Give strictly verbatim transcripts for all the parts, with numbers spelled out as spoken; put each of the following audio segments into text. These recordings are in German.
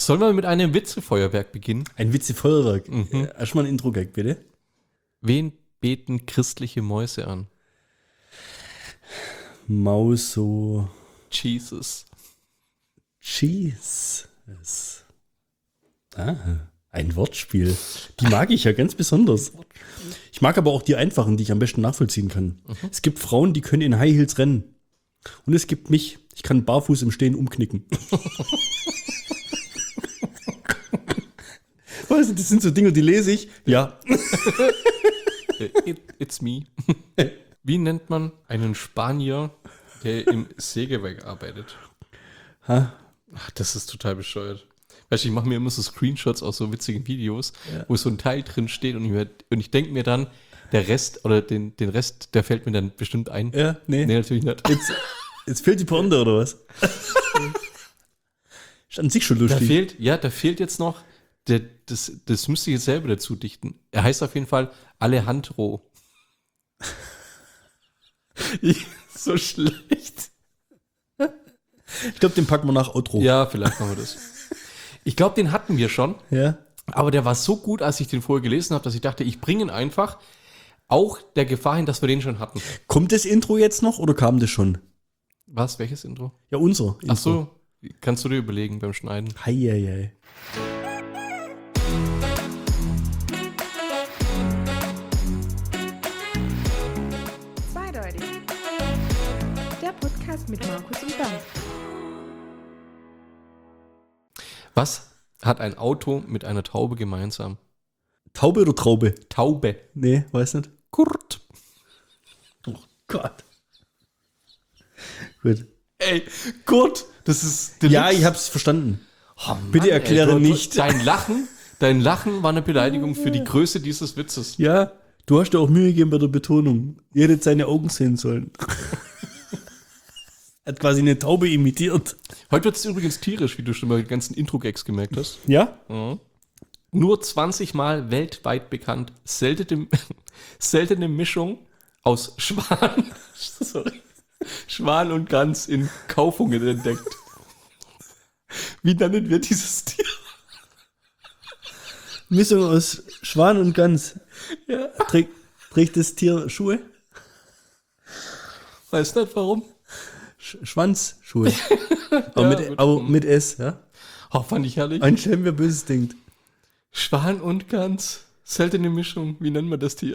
Sollen wir mit einem Witzefeuerwerk beginnen? Ein Witzefeuerwerk. Mhm. Erstmal ein Intro-Gag, bitte. Wen beten christliche Mäuse an? Mauso. Jesus. Jesus. Ah, ein Wortspiel. Die mag ich ja ganz besonders. Ich mag aber auch die einfachen, die ich am besten nachvollziehen kann. Mhm. Es gibt Frauen, die können in High Heels rennen. Und es gibt mich, ich kann barfuß im Stehen umknicken. Weißt du, das sind so Dinge, die lese ich. Ja. It, it's me. Wie nennt man einen Spanier, der im Sägewerk arbeitet? Ha? Ach, das ist total bescheuert. Weißt du, ich mache mir immer so Screenshots aus so witzigen Videos, ja, wo so ein Teil drin steht und ich, und ich denke mir dann, der Rest oder den, den Rest, der fällt mir dann bestimmt ein. Ja, nee. Nee, natürlich nicht. Jetzt, jetzt fehlt die Pointe, oder was? Ist an sich schon lustig. Da fehlt, ja, da fehlt jetzt noch, der, das, das müsste ich jetzt selber dazu dichten. Er heißt auf jeden Fall Alejandro. So schlecht. Ich glaube, den packen wir nach Outro. Ja, vielleicht machen wir das. Ich glaube, den hatten wir schon. Ja. Aber der war so gut, als ich den vorher gelesen habe, dass ich dachte, ich bringe ihn einfach. Auch der Gefahr hin, dass wir den schon hatten. Kommt das Intro jetzt noch oder kam das schon? Was? Welches Intro? Ja, unser Intro. Ach so, kannst du dir überlegen beim Schneiden. Hei, hei, hei. Zweideutig. Der Podcast mit Markus und Bernd. Was hat ein Auto mit einer Taube gemeinsam? Taube oder Traube? Taube. Nee, weiß nicht. Kurt. Oh Gott. Gut. Ey, Kurt, das ist Ja, ich hab's verstanden. Oh Mann, Bitte erkläre ey, du, nicht. Dein Lachen, dein Lachen war eine Beleidigung für die Größe dieses Witzes. Ja, du hast dir auch Mühe gegeben bei der Betonung. Ihr hättet seine Augen sehen sollen. Hat quasi eine Taube imitiert. Heute wird es übrigens tierisch, wie du schon bei den ganzen Intro-Gags gemerkt hast. Ja? Mhm. Nur zwanzig Mal weltweit bekannt. Seltene, seltene Mischung aus Schwan, sorry, Schwan und Gans in Kaufungen entdeckt. Wie nennen wir dieses Tier? Mischung aus Schwan und Gans. Ja. Trägt, trägt das Tier Schuhe? Weiß nicht warum. Sch Schwanzschuhe. aber, Ja, mit, gut. aber mit S, ja? Oh, fand ich herrlich. Ein Schelm, wer Böses denkt. Schwan und Gans. Seltene Mischung. Wie nennen wir das Tier?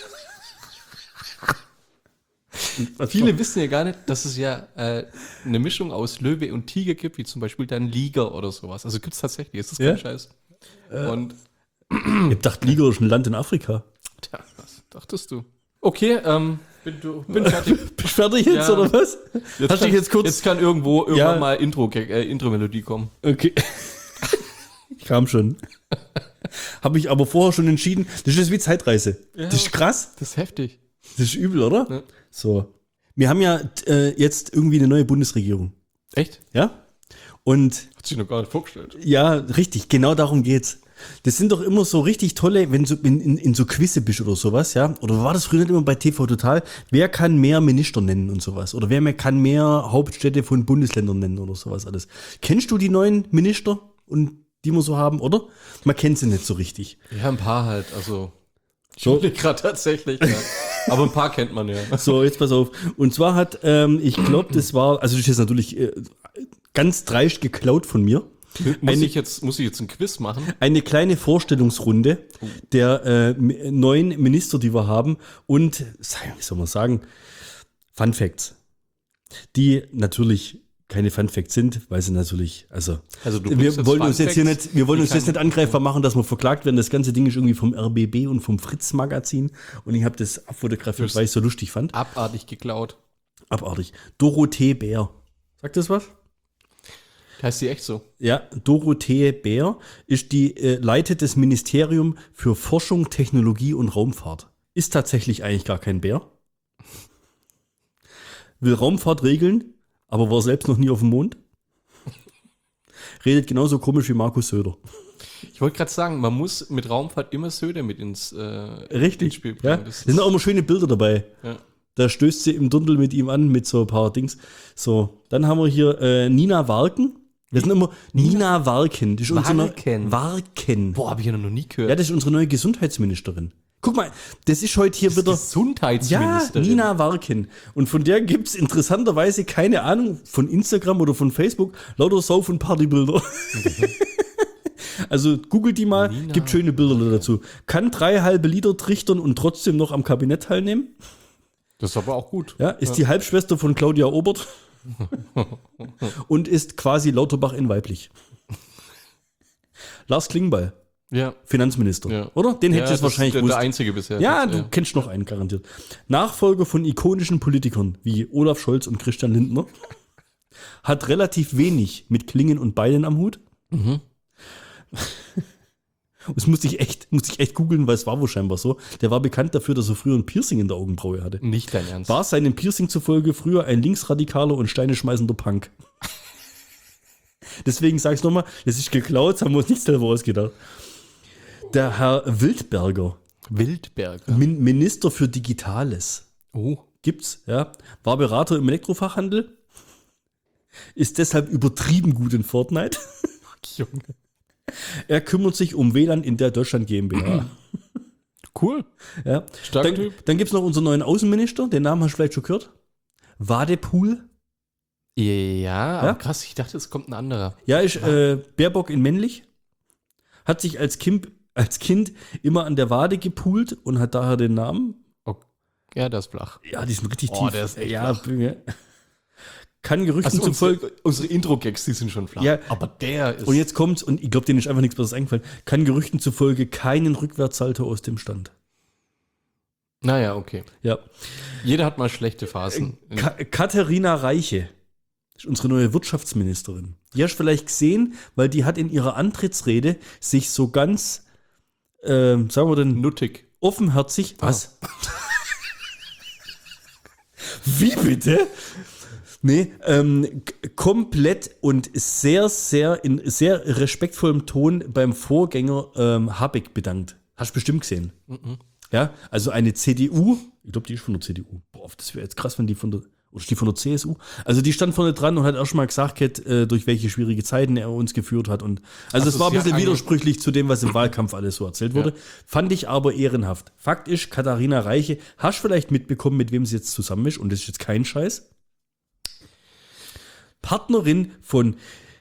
Viele wissen ja gar nicht, dass es ja äh, eine Mischung aus Löwe und Tiger gibt, wie zum Beispiel dann Liger oder sowas. Also gibt es tatsächlich, ist das kein Ja? Scheiß. Äh, Und Ich dachte, Liga ist ein Land in Afrika. tja, was dachtest du? Okay, ähm, bin, du, bin fertig. Bist du fertig jetzt, Ja. oder was? Jetzt, Hast du kann, dich jetzt kurz... jetzt kann irgendwo irgendwann Ja. mal Intro, äh, Intro-Melodie kommen. Okay. Kam schon. Habe ich aber vorher schon entschieden. Das ist wie Zeitreise. Ja. Das ist krass. Das ist heftig. Das ist übel, oder? Ja. So. Wir haben ja äh, jetzt irgendwie eine neue Bundesregierung. Echt? Ja? Und Hat sich noch gar nicht vorgestellt. ja, richtig, genau darum geht's. Das sind doch immer so richtig tolle, wenn du in, in, in so Quizze bist oder sowas, ja? Oder war das früher nicht immer bei T V Total? Wer kann mehr Minister nennen und sowas? Oder wer mehr kann mehr Hauptstädte von Bundesländern nennen oder sowas alles? Kennst du die neuen Minister und die wir so haben, oder? Man kennt sie nicht so richtig. Ja, ein paar halt, also. So. So. Gerade tatsächlich, ja. Aber ein paar kennt man ja. So, jetzt pass auf. Und zwar hat, ähm, ich glaube, das war, also das ist jetzt natürlich äh, ganz dreist geklaut von mir. Muss Eine- ich, jetzt, muss ich jetzt ein Quiz machen? Eine kleine Vorstellungsrunde der äh, m- neuen Minister, die wir haben. Und, wie soll man sagen, Fun Facts. Die natürlich keine Fun Facts sind, weil sie natürlich, also, Also du wir bringst jetzt wollen Fun uns jetzt hier Facts, nicht, wir wollen die uns jetzt kein- nicht angreifbar machen, dass wir verklagt werden. Das ganze Ding ist irgendwie vom R B B und vom Fritz-Magazin. Und ich habe das abfotografiert, Das- weil ich es so lustig fand. Abartig geklaut. Abartig. Dorothee Bär. Sagt das was? Heißt die echt so? Ja, Dorothee Bär ist die, äh, leitet das Ministerium für Forschung, Technologie und Raumfahrt. Ist tatsächlich eigentlich gar kein Bär. Will Raumfahrt regeln, aber war selbst noch nie auf dem Mond. Redet genauso komisch wie Markus Söder. Ich wollte gerade sagen, man muss mit Raumfahrt immer Söder mit ins, äh, ins Richtig. Spiel Ja. bringen. Da Das sind auch immer schöne Bilder dabei. ja. Da stößt sie im Dundel mit ihm an, mit so ein paar Dings. So, dann haben wir hier äh, Nina Warken. Wir sind immer Nina Warken. Das ist unsere neue- Warken. Warken. Boah, habe ich ja noch nie gehört. Ja, das ist unsere neue Gesundheitsministerin. Guck mal, das ist heute hier wieder. Ja, Gesundheitsministerin. Nina Warken. Und von der gibt's interessanterweise keine Ahnung von Instagram oder von Facebook lauter Sauf- und Partybilder. Also googelt die mal, Nina gibt schöne Bilder dazu. Kann drei halbe Liter trichtern und trotzdem noch am Kabinett teilnehmen. Das ist aber auch gut. Ja, ist die Halbschwester von Claudia Obert und ist quasi Lauterbach in weiblich. Lars Klingbeil, Ja. Finanzminister, Ja. oder? Den hättest du das jetzt wahrscheinlich ist der, gewusst. der einzige bisher. Ja, Das, du kennst noch einen garantiert. Nachfolger von ikonischen Politikern wie Olaf Scholz und Christian Lindner hat relativ wenig mit Klingen und Beinen am Hut. Mhm. Das musste ich echt, musste ich echt googeln, weil es war wohl scheinbar so. Der war bekannt dafür, dass er früher ein Piercing in der Augenbraue hatte. Nicht dein Ernst. War seinem Piercing zufolge früher ein linksradikaler und Steine schmeißender Punk. Deswegen sage ich nochmal, das ist geklaut, das haben wir uns nicht selber ausgedacht. Der Herr Wildberger, Wildberger. Min- Minister für Digitales, Oh. gibt's, ja, war Berater im Elektrofachhandel, ist deshalb übertrieben gut in Fortnite. Junge. Er kümmert sich um W L A N in der Deutschland GmbH. Cool. Ja. Starker Dann, Typ. dann gibt es noch unseren neuen Außenminister, den Namen hast du vielleicht schon gehört. Wadepool. Ja, aber Ja? krass, ich dachte, es kommt ein anderer. Ja, ist äh, Baerbock in männlich. Hat sich als Kind, als Kind immer an der Wade gepoolt und hat daher den Namen. Okay. Ja, der ist flach. Ja, die sind richtig Oh, tief. der ist echt ja, flach. ja. Kann Gerüchten Also zufolge. unsere, unsere Intro-Gags, die sind schon flach. Ja. Aber der ist... Und jetzt kommt's, und ich glaube, denen ist einfach nichts Besseres eingefallen. Kann Gerüchten zufolge keinen Rückwärtssalto aus dem Stand. Naja, okay. Ja. Jeder hat mal schlechte Phasen. Ka Katharina Reiche ist unsere neue Wirtschaftsministerin. Die hast du vielleicht gesehen, weil die hat in ihrer Antrittsrede sich so ganz, ähm, sagen wir denn, Nuttig. offenherzig. Was? Wie bitte? Nee, ähm, k- komplett und sehr, sehr in sehr respektvollem Ton beim Vorgänger ähm, Habeck bedankt. Hast du bestimmt gesehen. Ja, also eine C D U, ich glaube, die ist von der C D U. Boah, das wäre jetzt krass, wenn die von der, oder ist die von der C S U? Also die stand vorne dran und hat erst mal gesagt, äh, durch welche schwierige Zeiten er uns geführt hat. Und also Also es war ein sie hat bisschen eine- widersprüchlich zu dem, was im Wahlkampf alles so erzählt wurde. Fand ich aber ehrenhaft. Fakt ist, Katharina Reiche, hast vielleicht mitbekommen, mit wem sie jetzt zusammen ist, und das ist jetzt kein Scheiß. Partnerin von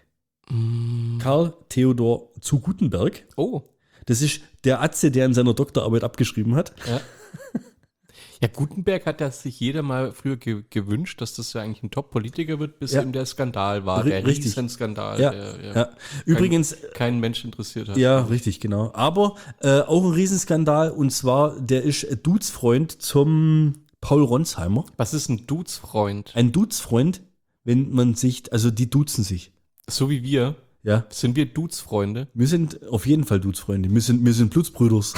Karl Theodor zu Gutenberg. Oh. Das ist der Atze, der in seiner Doktorarbeit abgeschrieben hat. Ja. Ja, Gutenberg hat ja sich jeder mal früher ge gewünscht, dass das ja eigentlich ein Top-Politiker wird, bis Ja. eben der Skandal war, Ri- der richtig. Riesenskandal, Ja, der ja, ja. Übrigens, kein, keinen Mensch interessiert hat. ja, richtig, genau. Aber äh, auch ein Riesenskandal, und zwar, der ist Dudesfreund zum Paul Ronsheimer. Was ist ein Dudesfreund? Ein Dudesfreund, wenn man sich, also die duzen sich. So wie wir. Ja, Sind wir Dudesfreunde? wir sind auf jeden Fall Dudesfreunde. Wir sind, wir sind Blutsbrüders.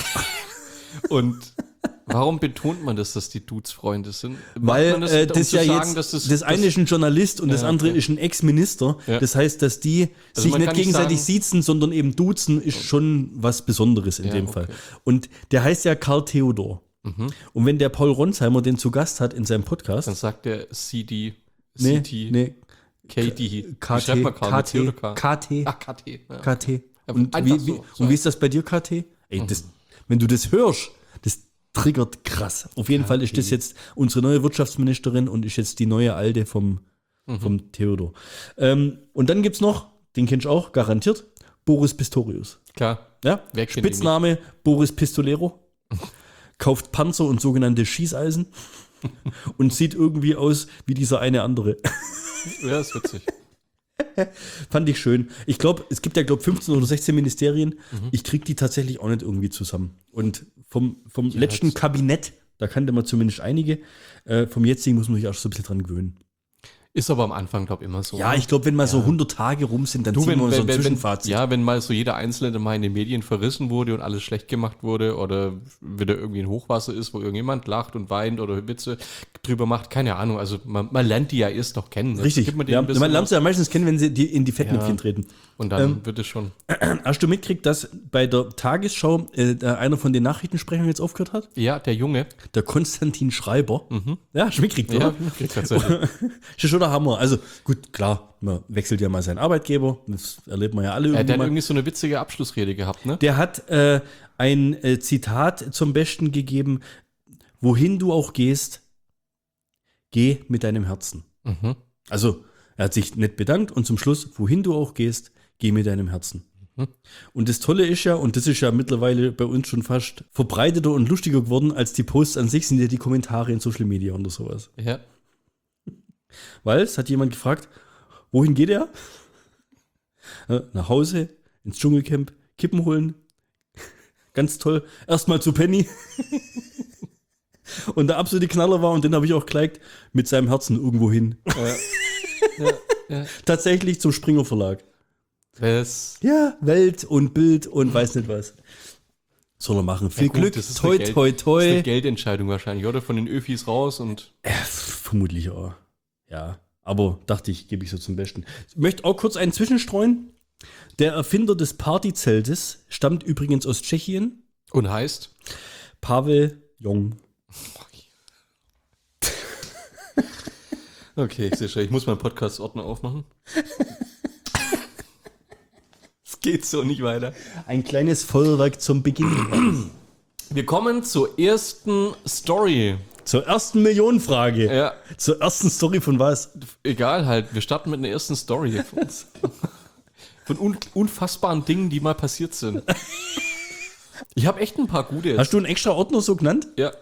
Und warum betont man das, dass die Dudesfreunde sind? Macht Weil man äh, um das zu ja sagen, jetzt, dass das, das, eine ist ein Journalist und das Ja, andere okay. ist ein Ex-Minister. Ja. Das heißt, dass die Also sich man nicht kann nicht gegenseitig sagen- siezen, sondern eben duzen, ist schon was Besonderes in Ja, dem okay. Fall. Und der heißt ja Karl Theodor. Mhm. Und wenn der Paul Ronsheimer den zu Gast hat in seinem Podcast, Dann sagt der C D, nee, C T, nee, K D. K Wie schreibt T, man Karl? K Mit C oder T, K? K T, Ach, K T. Ja. K T. Ja, Und einfach wie, wie, so, so. und wie ist das bei dir, K T? Ey, das, wenn du das hörst, das triggert krass. Auf jeden K T. Fall ist das jetzt unsere neue Wirtschaftsministerin und ist jetzt die neue Alte vom, Mhm. vom Theodor. Ähm, und dann gibt's noch, den kennst du auch, garantiert, Boris Pistorius. Klar. Ja? Wer kennt ihn Spitzname Boris Pistolero. Kauft Panzer und sogenannte Schießeisen und sieht irgendwie aus wie dieser eine andere. Ja, ist witzig. Fand ich schön. Ich glaube, es gibt ja, glaube fünfzehn oder sechzehn Ministerien. Mhm. Ich kriege die tatsächlich auch nicht irgendwie zusammen. Und vom, vom Ja, letzten jetzt- Kabinett, da kannte man zumindest einige. Äh, vom jetzigen muss man sich auch so ein bisschen dran gewöhnen. Ist aber am Anfang, glaube ich, immer so. Ja, ich glaube, wenn mal so hundert Tage rum sind, dann Du, ziehen wenn, wir so wenn, ein wenn, wenn, Zwischenfazit. ja, wenn mal so jeder Einzelne mal in den Medien verrissen wurde und alles schlecht gemacht wurde oder wieder irgendwie ein Hochwasser ist, wo irgendjemand lacht und weint oder Witze drüber macht, keine Ahnung. Also man, man lernt die ja erst noch kennen. Jetzt Richtig. gibt man denen Ja, ein bisschen man lernt was sie ja meistens kennen, wenn sie die in die Fettnäpfchen Ja. treten. und dann ähm, wird es schon. Hast du mitgekriegt, dass bei der Tagesschau äh, da einer von den Nachrichtensprechern jetzt aufgehört hat? Ja, der Junge. Der Konstantin Schreiber. Ja, hast du mitgekriegt, Ja, oder? tatsächlich. Ist ja schon schon der Hammer. Also gut, klar, man wechselt ja mal seinen Arbeitgeber. Das erlebt man ja alle Ja, irgendwie der hat mal. irgendwie so eine witzige Abschlussrede gehabt, ne? Der hat äh, ein äh, Zitat zum Besten gegeben: Wohin du auch gehst, geh mit deinem Herzen. Mhm. Also, er hat sich nett bedankt und zum Schluss, wohin du auch gehst, geh mit deinem Herzen. Mhm. Und das Tolle ist ja, und das ist ja mittlerweile bei uns schon fast verbreiteter und lustiger geworden, als die Posts an sich, sind ja die Kommentare in Social Media oder sowas. Ja. Weil es hat jemand gefragt, wohin geht er? Äh, Nach Hause, ins Dschungelcamp, Kippen holen. Ganz toll. Erstmal zu Penny. Und der absolute Knaller war, und den habe ich auch geliked, mit seinem Herzen irgendwo hin. Ja. ja, ja. Tatsächlich zum Springer Verlag. Das, Ja, Welt und Bild und weiß nicht was. Soll er machen. Viel ja gut, Glück. das ist Toi, eine Geld- toi, Das ist eine toi. Geldentscheidung wahrscheinlich, oder? Von den Öfis raus und. Äh, vermutlich auch. Ja, aber dachte ich, gebe ich so zum Besten. Ich möchte auch kurz einen zwischenstreuen. Der Erfinder des Partyzeltes stammt übrigens aus Tschechien. Und heißt? Pavel Jong. Okay, ich sehe schon, ich muss meinen Podcast-Ordner aufmachen. Es geht so nicht weiter. Ein kleines Feuerwerk zum Beginn. Wir kommen zur ersten Story. Zur ersten Millionenfrage. Ja, Zur ersten Story von was? egal halt. Wir starten mit einer ersten Story von uns. Von un unfassbaren Dingen, die mal passiert sind. Ich habe echt ein paar gute jetzt. Hast du einen extra Ordner so genannt? Ja,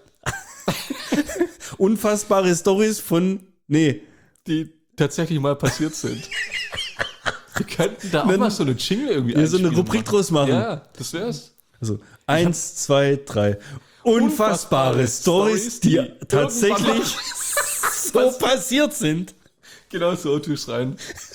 Unfassbare Stories von. Nee. die tatsächlich mal passiert sind. Wir könnten da auch Nen- mal so eine Jingle irgendwie Ja, so eine einspielen Rubrik machen. draus machen. Ja, das wär's. Also, eins, zwei, drei. Unfassbare Stories, die irgendwann tatsächlich so passiert sind. Genau so tust rein.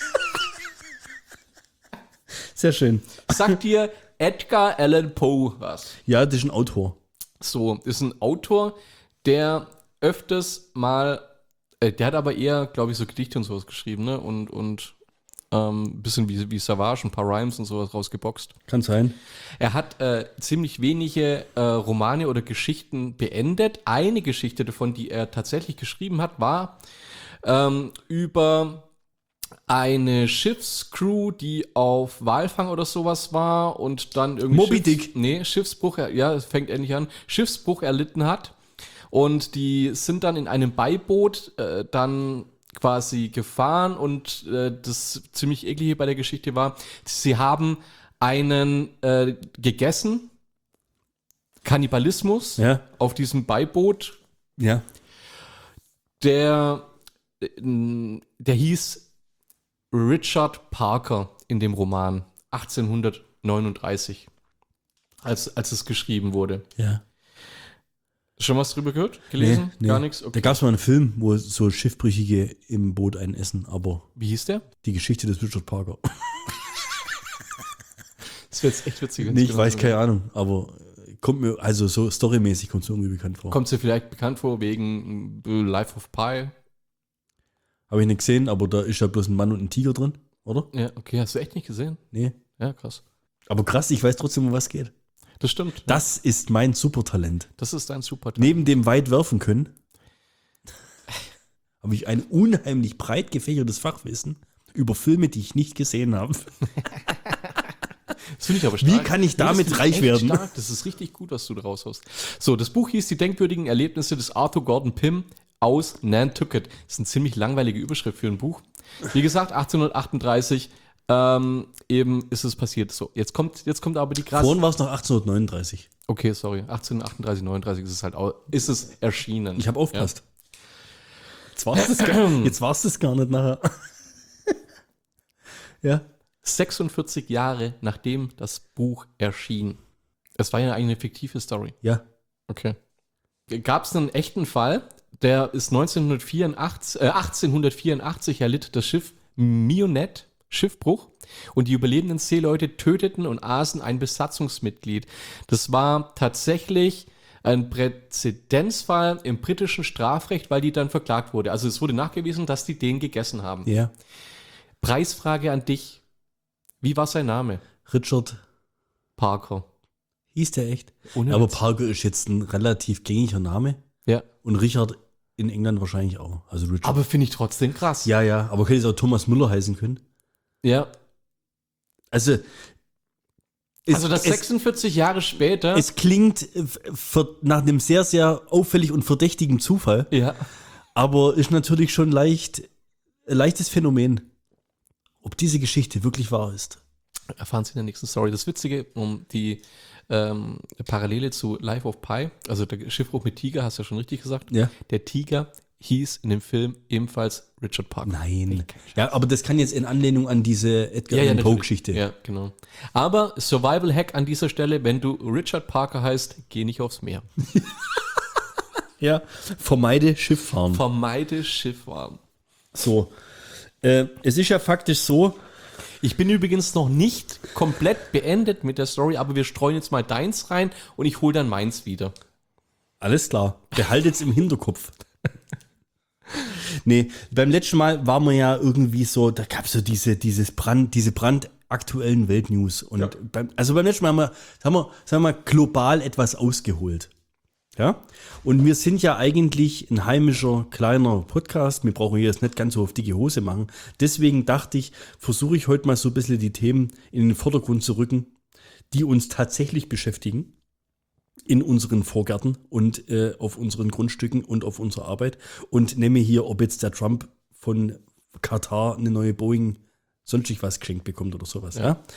Sehr schön. Sagt dir Edgar Allan Poe was? Ja, das ist ein Autor. So, ist ein Autor, der öfters mal, äh, der hat aber eher, glaube ich, so Gedichte und sowas geschrieben, ne? Und, und ähm, ein bisschen wie, wie Savage, ein paar Rhymes und sowas rausgeboxt. Kann sein. Er hat äh, ziemlich wenige äh, Romane oder Geschichten beendet. Eine Geschichte davon, die er tatsächlich geschrieben hat, war ähm, über eine Schiffscrew, die auf Walfang oder sowas war und dann irgendwie Moby Schiffs- Dick. Nee, Schiffsbruch, er- ja, es fängt endlich an, Schiffsbruch erlitten hat und die sind dann in einem Beiboot äh, dann quasi gefahren und äh, das ziemlich eklige bei der Geschichte war, sie haben einen äh, gegessen, Kannibalismus Ja. auf diesem Beiboot, Ja. der, äh, der hieß Richard Parker in dem Roman achtzehnhundertneununddreißig, als, als es geschrieben wurde. Ja. Schon was drüber gehört? Gelesen? Gar nichts? Da Okay. gab es mal einen Film, wo so Schiffbrüchige im Boot einen essen, aber Wie hieß der? die Geschichte des Richard Parker. Das wäre jetzt echt witzig. Nee, ich weiß keine Ahnung, aber kommt mir, also so storymäßig kommt es irgendwie bekannt vor. Kommt es dir vielleicht bekannt vor wegen äh, Life of Pi? Habe ich nicht gesehen, aber da ist ja bloß ein Mann und ein Tiger drin, oder? Ja, okay, hast du echt nicht gesehen? Nee. Ja, krass. Aber krass, ich weiß trotzdem, um was geht. Das stimmt. Das ist mein Supertalent. Das ist ein super Neben dem weit werfen können, habe ich ein unheimlich breit gefächertes Fachwissen über Filme, die ich nicht gesehen habe. Das finde ich aber Wie stark. kann ich Nee, das damit finde ich reich echt werden? Stark. Das ist richtig gut, was du da raushaust. So, das Buch hieß Die denkwürdigen Erlebnisse des Arthur Gordon Pym aus Nantucket. Das ist eine ziemlich langweilige Überschrift für ein Buch. Wie gesagt, achtzehnhundertachtunddreißig ähm, eben ist es passiert. So, jetzt kommt, jetzt kommt aber die krasse. Vorhin war es noch achtzehnhundertneununddreißig. Okay, sorry. achtzehnhundertachtunddreißig, neununddreißig ist es halt auch, ist es erschienen. Ich habe aufgepasst. Jetzt war es das, gar- jetzt war's das gar nicht nachher. Ja. sechsundvierzig Jahre nachdem das Buch erschien. Es war ja eigentlich eine fiktive Story. Ja. Okay. Gab es einen echten Fall, der ist neunzehnhundertvierundachtzig, äh, achtzehnhundertvierundachtzig erlitt das Schiff Mionette, Schiffbruch, und die überlebenden Seeleute töteten und aßen ein Besatzungsmitglied. Das war tatsächlich ein Präzedenzfall im britischen Strafrecht, weil die dann verklagt wurde. Also es wurde nachgewiesen, dass die den gegessen haben. Ja. Preisfrage an dich. Wie war sein Name? Richard Parker. hieß der echt. Ohne Aber Witz. Parker ist jetzt ein relativ gängiger Name. Ja. Und Richard in England wahrscheinlich auch. Also Richard. Aber finde ich trotzdem krass. ja, ja, aber könnte es auch Thomas Müller heißen können. Ja. Also, es, Also das es, sechsundvierzig Jahre später. es klingt äh, ver, nach einem sehr, sehr auffällig und verdächtigen Zufall, ja. aber ist natürlich schon leicht, ein leichtes Phänomen, ob diese Geschichte wirklich wahr ist. Erfahren Sie in der nächsten Story. Das Witzige, um die ähm, Parallele zu Life of Pi, also der Schiffbruch mit Tiger, hast du ja schon richtig gesagt. Ja. Der Tiger hieß in dem Film ebenfalls Richard Parker. Nein. Ja, aber das kann jetzt in Anlehnung an diese Edgar Ja, ja, Allan natürlich. Poe-Geschichte. Ja, genau. Aber Survival-Hack an dieser Stelle, wenn du Richard Parker heißt, geh nicht aufs Meer. Ja. Vermeide Schifffahren. Vermeide Schifffahren. So. Äh, es ist ja faktisch so, Ich bin übrigens noch nicht komplett beendet mit der Story, aber wir streuen jetzt mal deins rein und ich hole dann meins wieder. alles klar, behaltet's im Hinterkopf. Nee, beim letzten Mal waren wir ja irgendwie so, da gab es so diese, dieses Brand, diese brandaktuellen Weltnews. Und beim, also beim letzten Mal haben wir, haben wir, sagen wir mal, global etwas ausgeholt. Ja? Und wir sind ja eigentlich ein heimischer, kleiner Podcast. Wir brauchen hier jetzt nicht ganz so auf dicke Hose machen. Deswegen dachte ich, versuche ich heute mal so ein bisschen die Themen in den Vordergrund zu rücken, die uns tatsächlich beschäftigen. In unseren Vorgärten und äh, auf unseren Grundstücken und auf unserer Arbeit und nehme hier, ob jetzt der Trump von Katar eine neue Boeing sonstig was geschenkt bekommt oder sowas. Ja. Ja?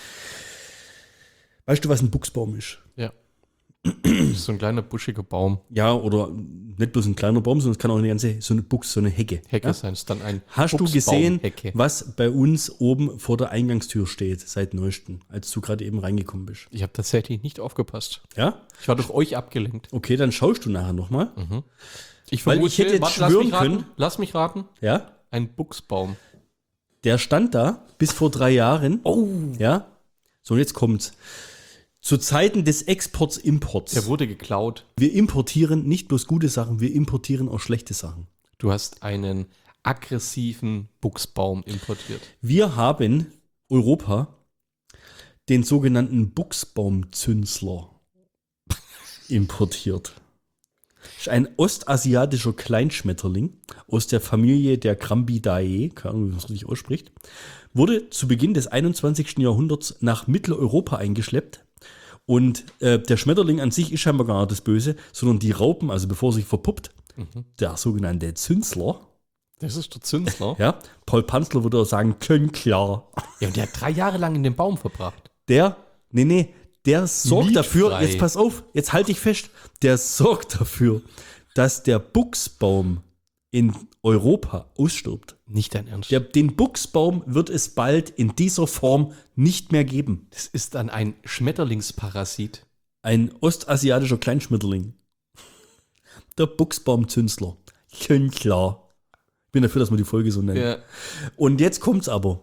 Weißt du, was ein Buchsbaum ist? Ja. Das ist so ein kleiner buschiger Baum. Ja, oder nicht bloß ein kleiner Baum, sondern es kann auch eine ganze, so eine Buchs, so eine Hecke. Hecke ja? sein, ist dann ein Hast du gesehen, Buchsbaumhecke. was bei uns oben vor der Eingangstür steht, seit neuestem, als du gerade eben reingekommen bist? Ich habe tatsächlich nicht aufgepasst. Ja? Ich war durch euch abgelenkt. Okay, dann schaust du nachher nochmal. Ich Weil vermute, ich hätte jetzt warte, lass schwören mich raten, können- Lass mich raten. Ja? Ein Buchsbaum. Der stand da bis vor drei Jahren. Oh. Ja. So, und jetzt kommt's. Zu Zeiten des Exports, Imports. Der wurde geklaut. Wir importieren nicht bloß gute Sachen, wir importieren auch schlechte Sachen. Du hast einen aggressiven Buchsbaum importiert. Wir haben Europa den sogenannten Buchsbaumzünsler importiert. Das ist ein ostasiatischer Kleinschmetterling aus der Familie der Crambidae, keine Ahnung, wie man es richtig ausspricht, wurde zu Beginn des einundzwanzigsten Jahrhunderts nach Mitteleuropa eingeschleppt. Und äh, der Schmetterling an sich ist scheinbar gar nicht das Böse, sondern die Raupen, also bevor er sich verpuppt, der sogenannte Zünsler, Das ist der Zünsler. ja, Paul Panzler würde auch sagen, können klar. Ja, und der hat drei Jahre lang in dem Baum verbracht. Der, nee, nee, der sorgt dafür, Mietfrei. jetzt pass auf, jetzt halte ich fest, der sorgt dafür, dass der Buchsbaum in Europa ausstirbt. Nicht dein Ernst. Der, den Buchsbaum wird es bald in dieser Form nicht mehr geben. Das ist dann ein Schmetterlingsparasit. Ein ostasiatischer Kleinschmetterling. Der Buchsbaumzünsler. Schön klar. Ich bin dafür, dass wir die Folge so nennen. Ja. Und jetzt kommt's aber.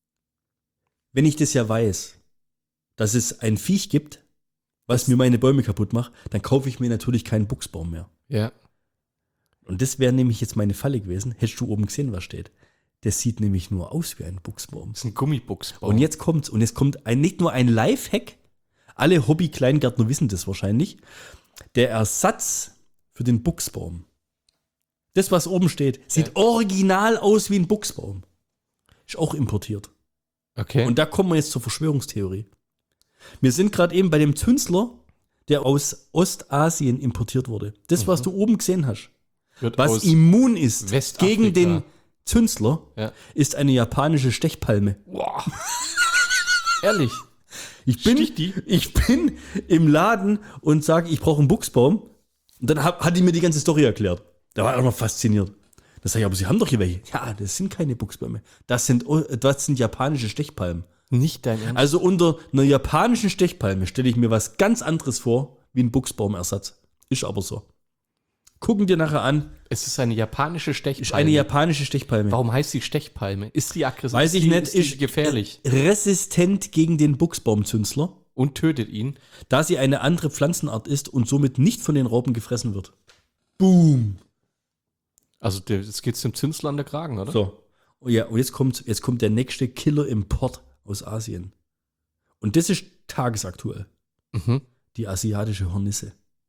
Wenn ich das ja weiß, dass es ein Viech gibt, was mir meine Bäume kaputt macht, dann kaufe ich mir natürlich keinen Buchsbaum mehr. Ja. Und das wäre nämlich jetzt meine Falle gewesen. Hättest du oben gesehen, was steht. Das sieht nämlich nur aus wie ein Buchsbaum. Das ist ein Gummibuchsbaum. Und jetzt kommt's. Und jetzt kommt ein, nicht nur ein Lifehack. Alle Hobby-Kleingärtner wissen das wahrscheinlich. Der Ersatz für den Buchsbaum. Das, was oben steht, sieht Ja. original aus wie ein Buchsbaum. Ist auch importiert. Okay. Und da kommen wir jetzt zur Verschwörungstheorie. Wir sind gerade eben bei dem Zünsler, der aus Ostasien importiert wurde. Das, was du oben gesehen hast, Wird was aus immun ist Westafrika. gegen den Zünsler, Ja. ist eine japanische Stechpalme. Wow. Ehrlich. Ich bin, Sticht die? ich bin im Laden und sage, ich brauche einen Buchsbaum. Und dann hab, hat die mir die ganze Story erklärt. Da war er auch noch fasziniert. Da sage ich, aber Sie haben doch hier welche. Ja, das sind keine Buchsbäume. Das sind, das sind japanische Stechpalmen. Nicht dein Ernst. Also unter einer japanischen Stechpalme stelle ich mir was ganz anderes vor, wie ein Buchsbaumersatz. Ist aber so. Gucken dir nachher an, Es ist eine japanische Stechpalme. ist eine japanische Stechpalme. Warum heißt die Stechpalme? Ist die aggressiv? Weiß ich ist die, nicht, Ist die ist gefährlich resistent gegen den Buchsbaumzünsler, und tötet ihn. da sie eine andere Pflanzenart ist und somit nicht von den Raupen gefressen wird. Boom. Also der, jetzt geht's dem Zünsler an der Kragen, oder? So. Oh ja, und jetzt kommt, jetzt kommt der nächste Killer-Import aus Asien. Und das ist tagesaktuell. Mhm. Die asiatische Hornisse.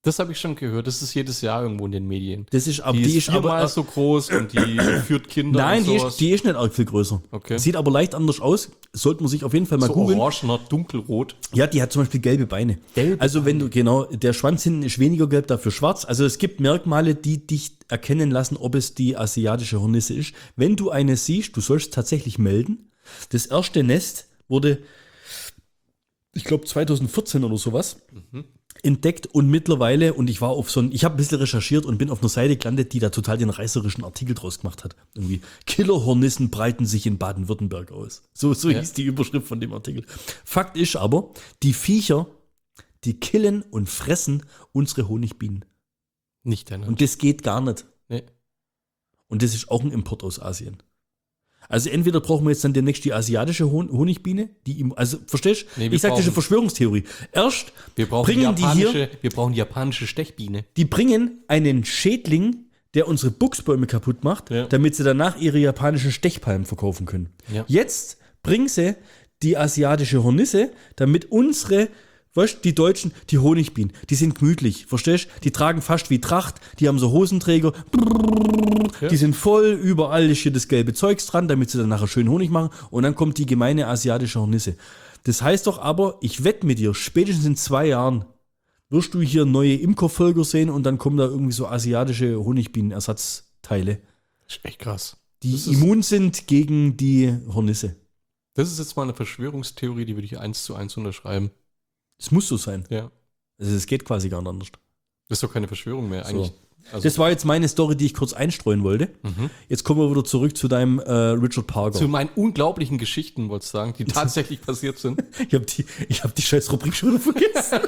Das habe ich schon gehört. Das ist jedes Jahr irgendwo in den Medien. Das ist, aber, Die, die ist ist aber viermal so groß und die führt Kinder Nein, und die sowas. ist, die ist nicht arg viel größer. Okay. Sieht aber leicht anders aus. Sollte man sich auf jeden Fall mal so googeln. orangener, dunkelrot. Ja, die hat zum Beispiel gelbe Beine. Gelbe also wenn du, genau, der Schwanz hinten ist weniger gelb, dafür schwarz. Also es gibt Merkmale, die dich erkennen lassen, ob es die asiatische Hornisse ist. Wenn du eine siehst, du sollst tatsächlich melden. Das erste Nest wurde, ich glaube zwanzig vierzehn oder sowas, mhm. entdeckt und mittlerweile, und ich war auf so ein, ich habe ein bisschen recherchiert und bin auf einer Seite gelandet, die da total den reißerischen Artikel draus gemacht hat. Irgendwie, Killerhornissen breiten sich in Baden-Württemberg aus. So, so Ja. hieß die Überschrift von dem Artikel. Fakt ist aber, die Viecher, die killen und fressen unsere Honigbienen. Nicht deine. Und das geht gar nicht. Nee. Und das ist auch ein Import aus Asien. Also entweder brauchen wir jetzt dann demnächst die asiatische Hon- Honigbiene, die im, also verstehst du? Nee, wir ich sag, das ist eine brauchen- Verschwörungstheorie. Erst Wir brauchen die bringen die japanische, hier, wir brauchen die japanische Stechbiene. die bringen einen Schädling, der unsere Buchsbäume kaputt macht, Ja. damit sie danach ihre japanischen Stechpalmen verkaufen können. Ja. Jetzt bringen sie die asiatische Hornisse, damit unsere, weißt du, die Deutschen, die Honigbienen, die sind gemütlich, verstehst du? Die tragen fast wie Tracht, die haben so Hosenträger, Ja. die sind voll, überall ist hier das gelbe Zeugs dran, damit sie dann nachher schön Honig machen und dann kommt die gemeine asiatische Hornisse. Das heißt doch aber, ich wette mit dir, spätestens in zwei Jahren wirst du hier neue Imkervölker sehen und dann kommen da irgendwie so asiatische Honigbienenersatzteile, Das ist echt krass. die Das ist- immun sind gegen die Hornisse. Das ist jetzt mal eine Verschwörungstheorie, die würde ich eins zu eins unterschreiben. Das muss so sein. Ja. Also es geht quasi gar nicht anders. Das ist doch keine Verschwörung mehr. Eigentlich. Also, Das war jetzt meine Story, die ich kurz einstreuen wollte. Jetzt kommen wir wieder zurück zu deinem äh, Richard Parker. zu meinen unglaublichen Geschichten, wollte ich sagen, die tatsächlich passiert sind. ich habe die, ich hab die scheiß Rubrik schon wieder vergessen.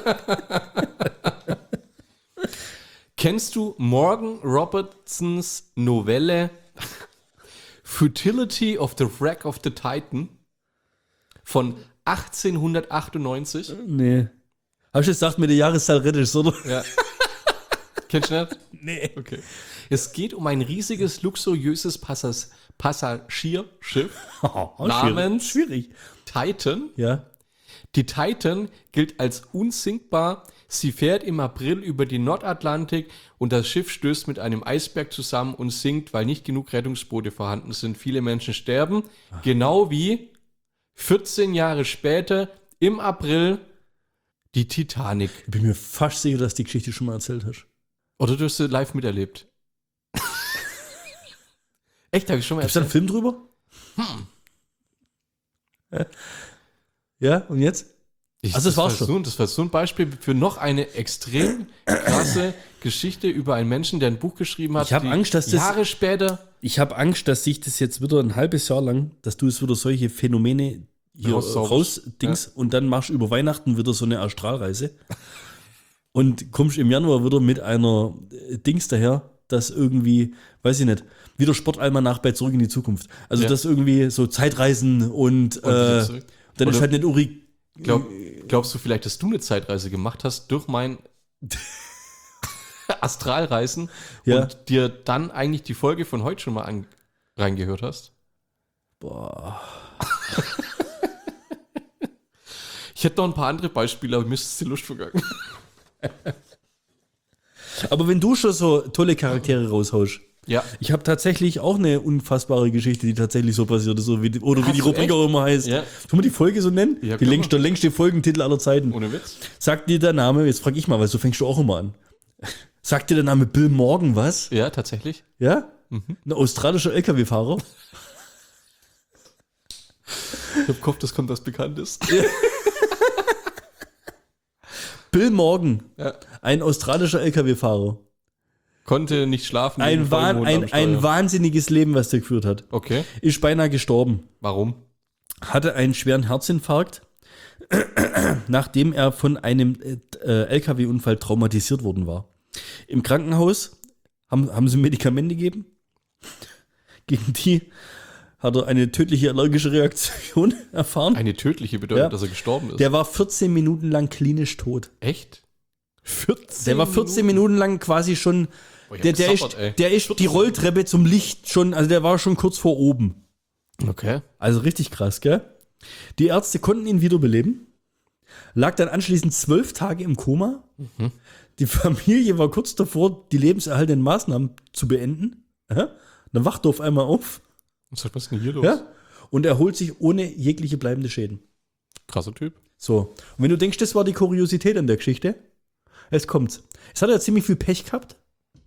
Kennst du Morgan Robertsons Novelle Futility of the Wreck of the Titan von achtzehnhundertachtundneunzig? Nee. Hast du jetzt gesagt, mit der Jahreszahl rettest, oder? Ja. Kennst du nicht? Nee. Okay. Es geht um ein riesiges, luxuriöses Passas Passagierschiff namens Schwierig. Titan. Ja. Die Titan gilt als unsinkbar. Sie fährt im April über den Nordatlantik und das Schiff stößt mit einem Eisberg zusammen und sinkt, weil nicht genug Rettungsboote vorhanden sind. Viele Menschen sterben. Genau wie vierzehn Jahre später im April die Titanic. Ich bin mir fast sicher, dass du die Geschichte schon mal erzählt hast. Oder du hast sie live miterlebt. Echt, habe ich schon mal Gibt's da einen Film drüber? Hm. Ja, und jetzt? Ich, Also das war's war schon. so, das war so ein Beispiel für noch eine extrem krasse Geschichte über einen Menschen, der ein Buch geschrieben hat. Ich hab die Angst, dass das- Jahre später Ich habe Angst, dass sich das jetzt wieder ein halbes Jahr lang, dass du es wieder solche Phänomene hier Raussauberst. rausdings und dann machst du über Weihnachten wieder so eine Astralreise und kommst im Januar wieder mit einer äh, Dings daher, dass irgendwie, weiß ich nicht, wieder Sportalmanach bei Zurück in die Zukunft. Also Ja. das irgendwie so Zeitreisen und, wieder äh, zurück. dann ist Oder- halt nicht Uri. Glaub, glaubst du vielleicht, dass du eine Zeitreise gemacht hast durch mein Astralreisen Ja. und dir dann eigentlich die Folge von heute schon mal an, reingehört hast? Boah. Ich hätte noch ein paar andere Beispiele, aber mir ist die Lust vergangen. Aber wenn du schon so tolle Charaktere raushaust, Ja. ich habe tatsächlich auch eine unfassbare Geschichte, die tatsächlich so passiert ist, so wie, die- oder wie Hast die du Rubrik echt? auch immer heißt. Ja. Können wir die Folge so nennen? Ja, die können längste, der längste Folgentitel aller Zeiten. Ohne Witz. Sagt dir der Name, jetzt frage ich mal, weil so fängst du auch immer an. Sagt dir der Name Bill Morgan was? Ja, tatsächlich. Ja? Mhm. Ein australischer L K W-Fahrer? Ich hab gehofft, das kommt was Bekanntes. Bill Morgan, Ja. ein australischer L K W-Fahrer. Konnte nicht schlafen. Ein, wegen Wahn, Vollmond ein, am Steuer. ein wahnsinniges Leben, was der geführt hat. Okay. Ist beinahe gestorben. Warum? Hatte einen schweren Herzinfarkt, nachdem er von einem äh, L K W-Unfall traumatisiert worden war. Im Krankenhaus haben, haben sie Medikamente gegeben. Gegen die hat er eine tödliche allergische Reaktion erfahren. Eine tödliche bedeutet, Ja. dass er gestorben ist. Der war vierzehn Minuten lang klinisch tot. Echt? vierzehn Der war vierzehn Minuten lang quasi schon, Oh, ich hab der, der, gesabbert, ist, ey. der ist die Rolltreppe zum Licht schon, also der war schon kurz vor oben. Okay. Also richtig krass, gell? Die Ärzte konnten ihn wiederbeleben, lag dann anschließend zwölf Tage im Koma. Die Familie war kurz davor, die lebenserhaltenden Maßnahmen zu beenden. Ja? Dann wacht er auf einmal auf. Was ist denn hier los? Ja? Und er holt sich ohne jegliche bleibende Schäden. Krasser Typ. So. Und wenn du denkst, das war die Kuriosität an der Geschichte, jetzt kommt's. Es hat ja ziemlich viel Pech gehabt.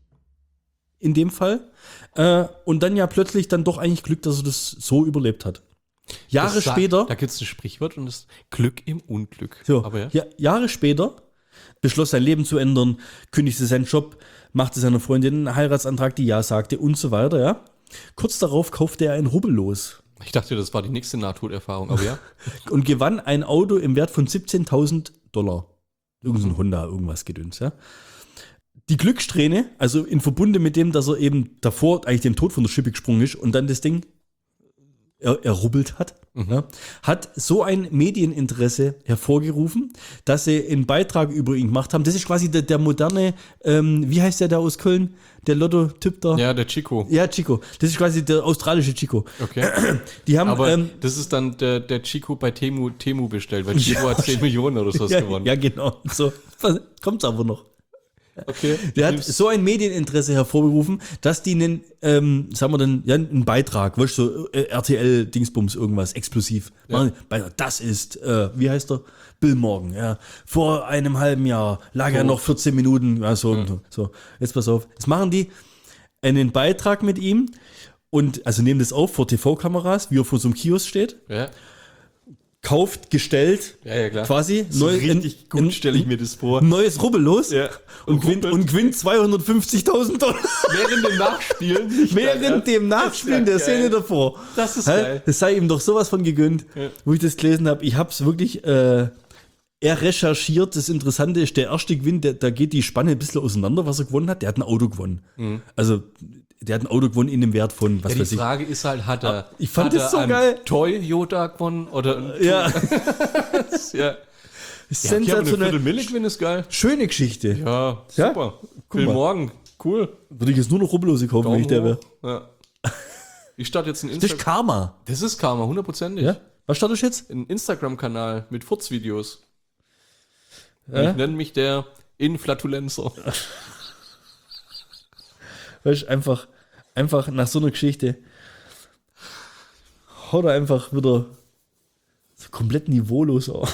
In dem Fall. Äh, und dann ja plötzlich dann doch eigentlich Glück, dass er das so überlebt hat. Jahre Das sagt- später. Da gibt es ein Sprichwort und das ist Glück im Unglück. So, Aber ja. ja, Jahre später beschloss sein Leben zu ändern, kündigte seinen Job, machte seiner Freundin einen Heiratsantrag, die ja sagte und so weiter, ja. Kurz darauf kaufte er ein Rubbellos Ich dachte, das war die nächste Nahtoderfahrung, aber ja. und gewann ein Auto im Wert von siebzehntausend Dollar. Irgend so ein Honda, irgendwas gedöns, ja. Die Glückssträhne, also in Verbunde mit dem, dass er eben davor eigentlich dem Tod von der Schippe gesprungen ist und dann das Ding er, errubbelt hat, ja, hat so ein Medieninteresse hervorgerufen, dass sie einen Beitrag über ihn gemacht haben. Das ist quasi der, der moderne, ähm, wie heißt der da aus Köln? Der Lotto-Typ da? Ja, der Chico. Ja, Chico. Das ist quasi der australische Chico. Okay. Die haben, Aber ähm, das ist dann der, der Chico bei Temu, Temu bestellt, weil Chico hat zehn Millionen oder sowas ja, gewonnen. ja, genau. So kommt's aber noch. Okay. Der hat so ein Medieninteresse hervorgerufen, dass die einen, ähm, sagen wir dann, ja, einen Beitrag, weißt du, so äh, R T L-Dingsbums, irgendwas, explosiv. Ja. Machen die, Das ist, äh, wie heißt er? Bill Morgan, ja. Vor einem halben Jahr lag er So. noch vierzehn Minuten, ja, so, und so, so. Jetzt pass auf. Jetzt machen die einen Beitrag mit ihm und, also nehmen das auf vor T V-Kameras, wie er vor so einem Kiosk steht, Ja, kauft, gestellt, ja, ja klar. quasi, So neu- richtig ein- gut ein- stelle ich mir das vor. ein neues Rubbellos Ja. und, gewinnt, rubbelt. und gewinnt zweihundertfünfzigtausend Dollar. Während dem Nachspielen. nicht Während geil, ja? dem Nachspielen der Das ist ja Szene geil. davor. Das ist Hä? geil. Das sei ihm doch sowas von gegönnt, Ja. wo ich das gelesen habe. Ich habe es wirklich äh, er recherchiert. Das Interessante ist, der erste Gewinn, der, da geht die Spanne ein bisschen auseinander, was er gewonnen hat. Der hat ein Auto gewonnen. Also, der hat ein Auto gewonnen in dem Wert von, was Ja, die weiß ich. Frage ist halt, hat er, Ich fand hat das er so ein geil. Toyota gewonnen oder ein Ja, ja. Ja, sensationell. Viertelmilli-Gewinn ist geil. Schöne Geschichte. Ja, Ja? super. Guck Bill mal. Morgan, cool. Würde ich jetzt nur noch Rubbellose kaufen, wenn ich der wäre. Ja. Ich starte jetzt einen Das ist Instagram. Karma. Das ist Karma, hundertprozentig. Ja? Was startest du jetzt? Ein Instagram-Kanal mit Furzvideos. Ja? Ich nenne mich der Inflatulenzer. Weißt du, einfach, einfach nach so einer Geschichte haut er einfach wieder so komplett niveaulos auf.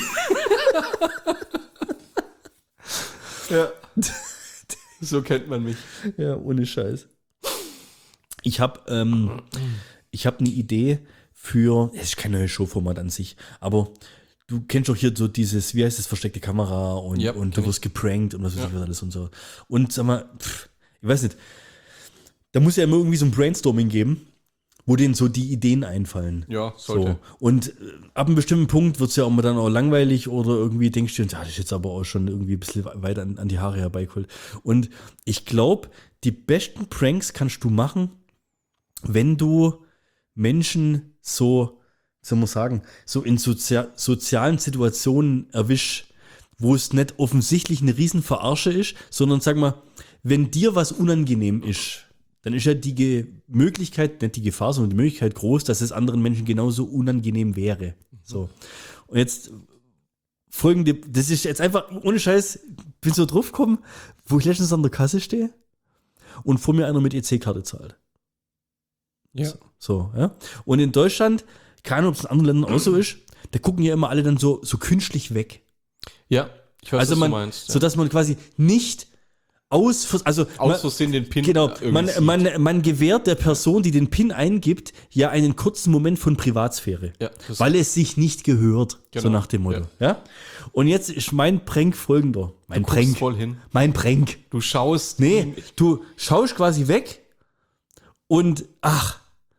Ja. So kennt man mich. Ja, ohne Scheiß. Ich habe ähm, ich hab eine Idee für, es ist kein neues Showformat an sich, aber du kennst doch hier so dieses, wie heißt das, versteckte Kamera und, Ja, und kenn du wirst geprankt und was weiß Ja. ich was alles und so. Und sag mal, pff, ich weiß nicht, da muss ja immer irgendwie so ein Brainstorming geben, wo denen so die Ideen einfallen. Ja, sollte. So. Und äh, ab einem bestimmten Punkt wird es ja auch mal dann auch langweilig oder irgendwie denkst du, ja, das ist jetzt aber auch schon irgendwie ein bisschen weit an, an die Haare herbeigeholt. Und ich glaube, die besten Pranks kannst du machen, wenn du Menschen so, soll man sagen, so in sozia sozialen Situationen erwischst, wo es nicht offensichtlich eine Riesenverarsche ist, sondern sag mal, wenn dir was unangenehm ist, dann ist ja die Ge Möglichkeit, nicht die Gefahr, sondern die Möglichkeit groß, dass es anderen Menschen genauso unangenehm wäre. So. Und jetzt folgende, das ist jetzt einfach, ohne Scheiß, bin so drauf gekommen, wo ich letztens an der Kasse stehe und vor mir einer mit E C-Karte zahlt. Ja. So, ja. Und in Deutschland, keine Ahnung, ob es in anderen Ländern auch so ist, da gucken ja immer alle dann so, so künstlich weg. Ja, ich weiß, Also was man, du meinst. Ja. so dass man quasi nicht aus, Vers- also Aus man, Versehen den Pin genau, irgendwie man, sieht. man, man gewährt der Person, die den PIN eingibt, ja einen kurzen Moment von Privatsphäre, Ja, das- weil es sich nicht gehört, so Genau, nach dem Motto. Ja. Und jetzt ist mein Prank folgender. Mein Du guckst Prank. voll hin. Mein Prank. Du schaust. Nee, du schaust quasi weg und ach,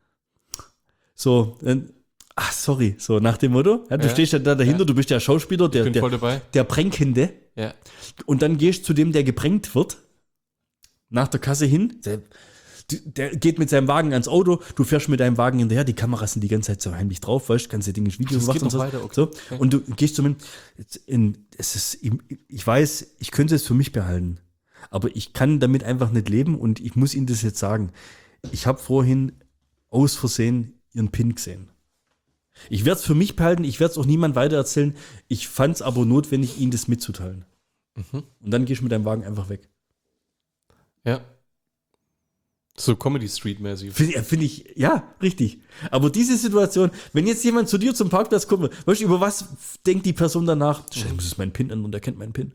so, dann, ach, sorry, so nach dem Motto. Ja, du Ja. stehst ja da dahinter, Ja. du bist ja Schauspieler, der, bin der, voll dabei. der Prankende. Ja. Und dann gehst du zu dem, der geprankt wird, nach der Kasse hin. Der, der geht mit seinem Wagen ans Auto, du fährst mit deinem Wagen hinterher, die Kameras sind die ganze Zeit so heimlich drauf, weißt du, kannst dir Dinge Video das geht machen und noch so. weiter, okay. so. Und du gehst zum in, es ist, ich weiß, ich könnte es für mich behalten, aber ich kann damit einfach nicht leben und ich muss Ihnen das jetzt sagen. Ich habe vorhin aus Versehen Ihren PIN gesehen. Ich werde es für mich behalten, ich werde es auch niemand weitererzählen. Ich fand es aber notwendig, Ihnen das mitzuteilen. Und dann gehst du mit deinem Wagen einfach weg. Ja. So Comedy Street-mäßig. Finde find ich, ja, richtig. Aber diese Situation, wenn jetzt jemand zu dir zum Parkplatz kommt, weißt du, über was denkt die Person danach? Ich muss jetzt meinen PIN an und er kennt meinen PIN.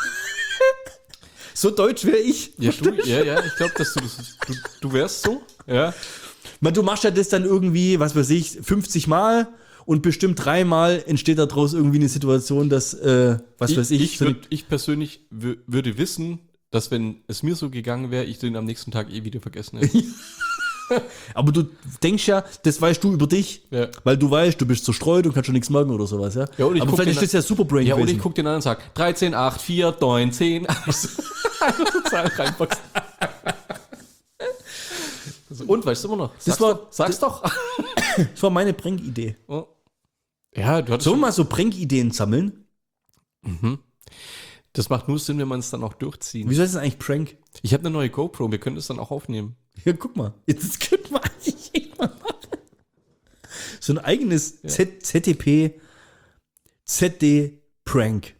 So deutsch wäre ich. Ja, du, ja, ja, ich glaube, dass du das. Du, du wärst so. Ja. Man, du machst ja das dann irgendwie, was weiß ich, fünfzig Mal und bestimmt dreimal entsteht daraus irgendwie eine Situation, dass, äh, was Ich, weiß ich. ich, so würd, ich persönlich wür- würde wissen, dass wenn es mir so gegangen wäre, ich den am nächsten Tag eh wieder vergessen hätte. aber du denkst ja, das weißt du über dich, Ja. weil du weißt, du bist zerstreut und kannst schon nichts merken oder sowas, ja? Ja, und ich aber guck vielleicht den ist das ja Superbrain Ja, und gewesen. ich gucke den an und sage dreizehn, acht, vier, neun, zehn. Einfach so Zahlen reinboxen. Und, weißt du immer noch? Sag's war- doch. Sag's doch. Das war meine Prank-Idee. Oh. Ja, du hattest Sollen schon- wir mal so Prank-Ideen sammeln? Das macht nur Sinn, wenn man es dann auch durchziehen. Wieso ist das eigentlich Prank? Ich habe eine neue GoPro, wir können das dann auch aufnehmen. Ja, guck mal. Jetzt könnte man eigentlich echt mal machen. So ein eigenes Z- ZDP, Z D Prank.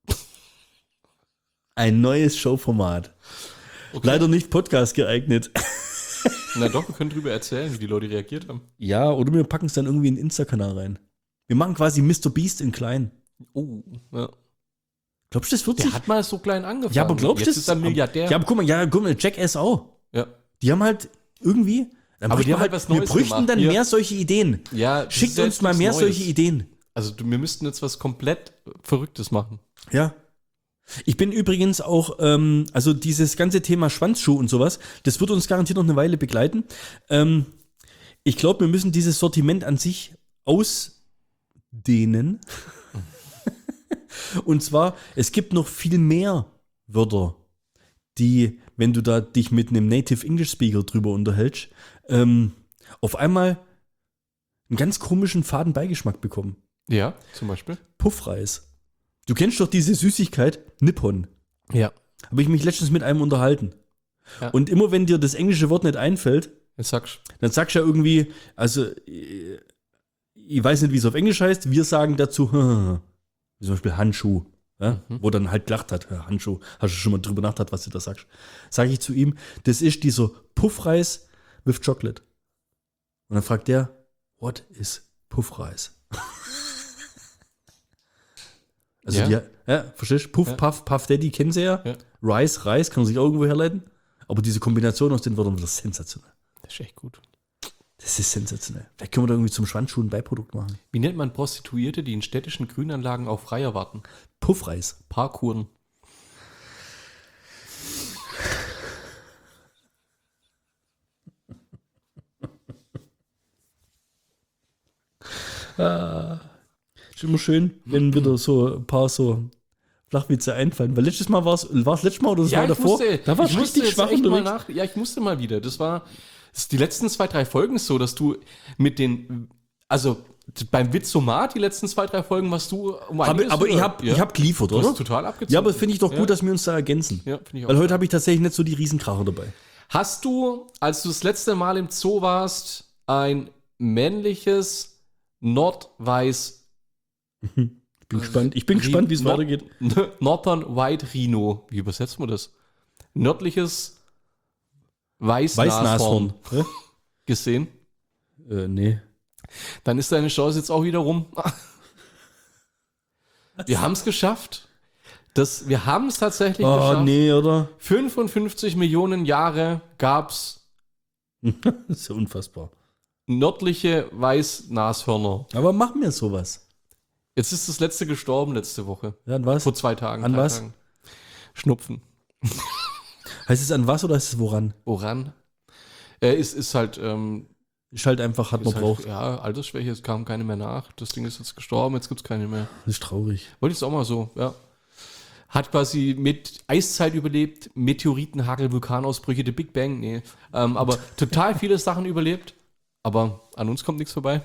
Ein neues Showformat. Okay. Leider nicht Podcast geeignet. Na doch, wir können drüber erzählen, wie die Leute reagiert haben. Ja, oder wir packen es dann irgendwie in den Insta-Kanal rein. Wir machen quasi Mister Beast in klein. Oh, ja. Glaubst du, das wird Der sich? hat mal so klein angefangen. Ja, aber glaubst du, Jetzt das ist er Milliardär. Ja, aber guck mal, ja, guck mal, Jackass auch. ja. Die haben halt irgendwie. Dann Aber bräuchten die haben wir halt was Wir Neues bräuchten gemacht. dann Hier- mehr solche Ideen. Ja, das Schickt ist ja uns jetzt mal nichts mehr Neues. solche Ideen. Also du- wir müssten jetzt was komplett Verrücktes machen. Ja. Ich bin übrigens auch, ähm, also dieses ganze Thema Schwanzschuh und sowas, das wird uns garantiert noch eine Weile begleiten. Ähm, ich glaube, wir müssen dieses Sortiment an sich ausdehnen. Und zwar, es gibt noch viel mehr Wörter, die, wenn du da dich mit einem Native English Speaker drüber unterhältst, ähm, auf einmal einen ganz komischen faden Beigeschmack bekommen. Ja, zum Beispiel. Puffreis. Du kennst doch diese Süßigkeit Nippon. Ja. Habe ich mich letztens mit einem unterhalten. Ja. Und immer wenn dir das englische Wort nicht einfällt, Jetzt sagst dann sagst du ja irgendwie, also äh, ich weiß nicht, wie es auf Englisch heißt, wir sagen dazu, wie zum Beispiel Handschuh, ja? Wo dann halt gelacht hat, ja, Handschuh, hast du schon mal drüber nachgedacht, was du da sagst. Sage ich zu ihm, das ist dieser Puffreis with Chocolate. Und dann fragt der, what is Puffreis? Also Ja. ja, ja verstehst du? Puff, Ja. Puff, Puff Daddy kennen sie ja. Ja. Rice, Reis, kann man sich auch irgendwo herleiten. Aber diese Kombination aus den Wörtern, das ist sensationell. Das ist echt gut. Das ist sensationell. Vielleicht können wir da irgendwie zum Schwanzschuh ein Beiprodukt machen. Wie nennt man Prostituierte, die in städtischen Grünanlagen auf Reihe warten? Puffreis. Parkuhren. Ist immer schön, wenn wieder so ein paar so Flachwitze einfallen. Weil letztes Mal war es, war es letztes Mal oder das Mal ich davor? musste, da war ich es musste richtig jetzt schwach echt mal unterwegs. nach. Ja, ich musste mal wieder. Das war das ist die letzten zwei, drei Folgen ist so, dass du mit den, also beim Witzomat, die letzten zwei, drei Folgen, was du um Aber, einiges aber ich über- habe ja. ich hab geliefert, Du oder? hast total abgezogen. Ja, aber finde ich doch gut, Ja. dass wir uns da ergänzen. Ja, finde ich auch. Weil heute habe ich tatsächlich nicht so die Riesenkracher dabei. Hast du, als du das letzte Mal im Zoo warst, ein männliches Nordweiß Ich bin gespannt, ich bin gespannt, wie es Nord- weitergeht. Northern White Rhino. Wie übersetzt man das? Nördliches Weißnashorn Weißnashorn. Hä? gesehen? Äh, nee. Dann ist deine Chance jetzt auch wieder rum. Wir haben es geschafft. Das, wir haben es tatsächlich Oh, geschafft. nee, oder? fünfundfünfzig Millionen Jahre gab es Das ist ja unfassbar. nördliche Weißnashörner. Aber mach mir sowas. Jetzt ist das letzte gestorben letzte Woche. Ja, an was? Vor zwei Tagen. An drei was? Tagen. Schnupfen. Heißt es an was oder heißt es woran? Woran? Äh, ist, ist halt, ähm, Ist halt einfach, hat man ist halt braucht. ja, Altersschwäche, es kam keine mehr nach. Das Ding ist jetzt gestorben, jetzt gibt es keine mehr. Das ist traurig. Wollte ich es auch mal so, ja. Hat quasi mit Eiszeit überlebt, Meteoritenhagel, Vulkanausbrüche, der Big Bang, nee. Ähm, aber total viele Sachen überlebt. Aber an uns kommt nichts vorbei.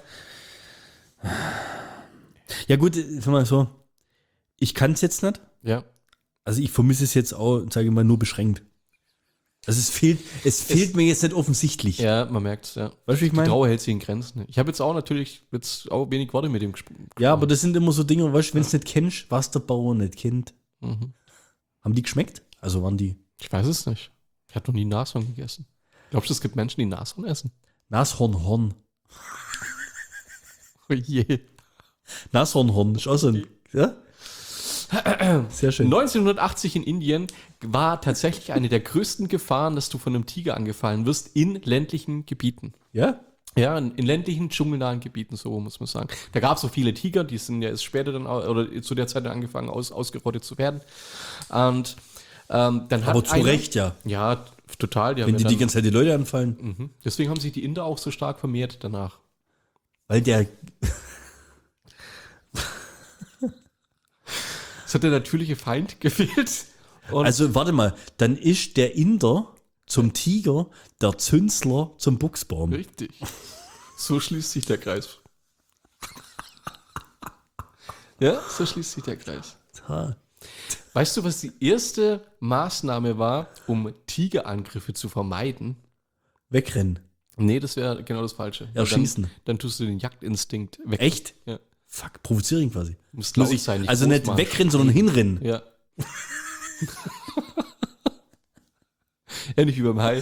Ja gut, sag mal so, ich kann es jetzt nicht. Ja. Also ich vermisse es jetzt auch, sage ich mal, nur beschränkt. Also es fehlt, es fehlt mir jetzt nicht offensichtlich. Ja, man merkt es, ja. Weißt du, wie ich Die meine? Trauer hält sich in Grenzen. Ich habe jetzt auch natürlich jetzt auch wenig Worte mit dem gesprochen. Ja, aber das sind immer so Dinge, weißt du, wenn du es nicht kennst, was der Bauer nicht kennt. Mhm. Haben die geschmeckt? Also waren die Ich weiß es nicht. Ich habe noch nie Nashorn gegessen. Glaubst du, es gibt Menschen, die Nashorn essen? Nashornhorn. Oh je. Nashornhorn ist auch so ein, ja? Sehr schön. neunzehnhundertachtzig in Indien war tatsächlich eine der größten Gefahren, dass du von einem Tiger angefallen wirst in ländlichen Gebieten. Ja? Ja, in, in ländlichen, dschungelnahen Gebieten, so muss man sagen. Da gab es so viele Tiger, die sind ja erst später dann, au- oder zu der Zeit dann angefangen, aus, ausgerottet zu werden. Und ähm, dann hat Aber zu einer- Recht, ja. Ja, t- total. Die haben Wenn ja die dann, die ganze Zeit die Leute anfallen. mhm. Deswegen haben sich die Inder auch so stark vermehrt danach. Weil der, Es hat der natürliche Feind gefehlt. Und also warte mal, dann ist der Inder zum Tiger, der Zünsler zum Buchsbaum. richtig. So schließt sich der Kreis. Ja, so schließt sich der Kreis. Ha. Weißt du, was die erste Maßnahme war, um Tigerangriffe zu vermeiden? Wegrennen. Nee, das wäre genau das Falsche. Weil Erschießen. Dann, dann tust du den Jagdinstinkt weg. Echt? Ja. Fuck, provozieren quasi. Muss Muss laut ich, sein, nicht also groß nicht machen. wegrennen, sondern hinrennen. Ja. Ähnlich wie beim Hai.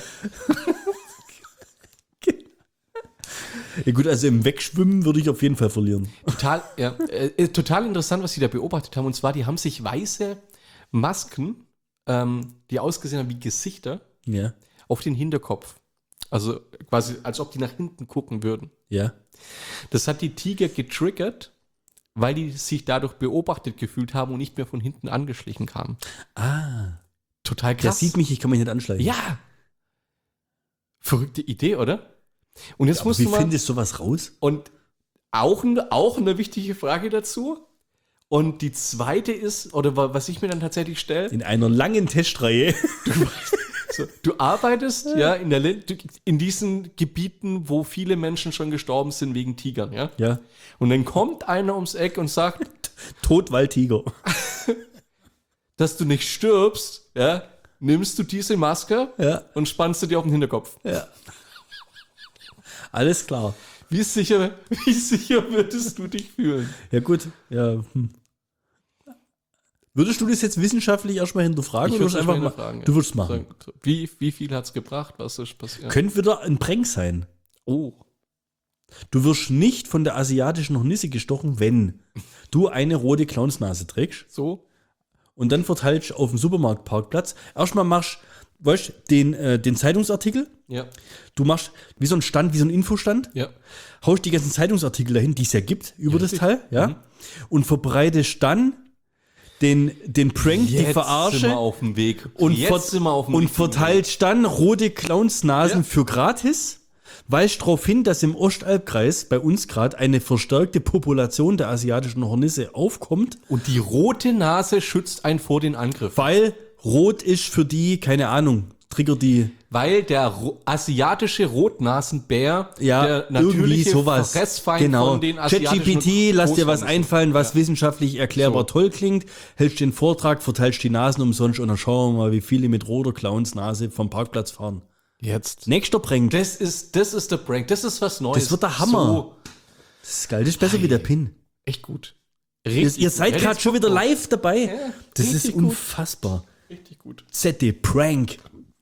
Ja gut, also im Wegschwimmen würde ich auf jeden Fall verlieren. Total, ja, äh, total interessant, was sie da beobachtet haben. Und zwar, die haben sich weiße Masken, ähm, die ausgesehen haben wie Gesichter, Ja. auf den Hinterkopf. Also quasi, als ob die nach hinten gucken würden. Ja. Das hat die Tiger getriggert, weil die sich dadurch beobachtet gefühlt haben und nicht mehr von hinten angeschlichen kamen. Ah. Total Der krass. sieht mich, ich kann mich nicht anschleichen. Ja. Verrückte Idee, oder? Und jetzt Aber musst wie du mal. findest du sowas raus? Und auch, ein- auch eine wichtige Frage dazu. Und die zweite ist, oder wa- was ich mir dann tatsächlich stelle, In einer langen Testreihe. so, du arbeitest ja in, der, Lin- du- in diesen Gebieten, wo viele Menschen schon gestorben sind wegen Tigern, ja? Ja. Und dann kommt einer ums Eck und sagt, Totwaldtiger. dass du nicht stirbst, ja, nimmst du diese Maske Ja. und spannst du dir auf den Hinterkopf. Ja. Alles klar. Wie sicher, wie sicher würdest du dich fühlen? Ja gut. Ja. Hm. Würdest du das jetzt wissenschaftlich erstmal hinterfragen? Ich oder würd's würdest einfach erstmal mal, hinterfragen, du ja. würdest machen. Sagen, Wie, wie viel hat es gebracht? Was ist passiert? Könnte wieder ein Prank sein. Oh. Du wirst nicht von der asiatischen Hornisse gestochen, wenn du eine rote Clownsnase trägst So? und dann verteilst auf dem Supermarktparkplatz. Erstmal machst weißt, den, äh, den Zeitungsartikel. Ja. Du machst wie so ein Stand, wie so ein Infostand. Ja. Haust die ganzen Zeitungsartikel dahin, die es ja gibt, über Ja, das richtig. Teil. Ja. Mhm. Und verbreitest dann den, den Prank, die Jetzt Verarsche. sind wir auf dem Weg. und, Jetzt ver sind wir auf dem und richtigen verteilst dann rote Clownsnasen Ja. für gratis, weist darauf hin, dass im Ostalbkreis bei uns gerade eine verstärkte Population der asiatischen Hornisse aufkommt, Weg. Und die rote Nase schützt einen vor den Angriffen. weil rot ist für die, keine Ahnung, triggert die, Weil der ro asiatische Rotnasenbär ja, der irgendwie natürliche sowas. Fressfeind Genau. von den asiatischen ChatGPT, lass dir was Großhornissen. einfallen, was Ja. wissenschaftlich erklärbar So. toll klingt, hältst den Vortrag, verteilst die Nasen umsonst und dann schauen wir mal, wie viele mit roter Clownsnase vom Parkplatz fahren. Jetzt. Nächster Prank. Das ist, das ist der Prank. Das ist was Neues. Das wird der Hammer. So, Das ist geil, das ist besser wie der Pin. echt gut. Ihr, Richtig ihr gut. seid Hätte gerade jetzt schon wieder Bock drauf. live dabei. Ja, das ist richtig gut. unfassbar. Richtig gut. Z D Prank.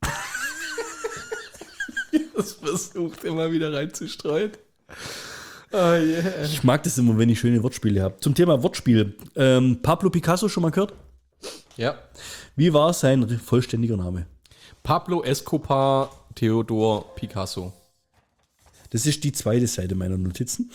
Das versucht immer wieder reinzustreuen. Oh yeah. Ich mag das immer, wenn ich schöne Wortspiele habe. Zum Thema Wortspiel. Ähm, Pablo Picasso schon mal gehört? Ja. Wie war sein vollständiger Name? Pablo Escobar Theodor Picasso. Das ist die zweite Seite meiner Notizen.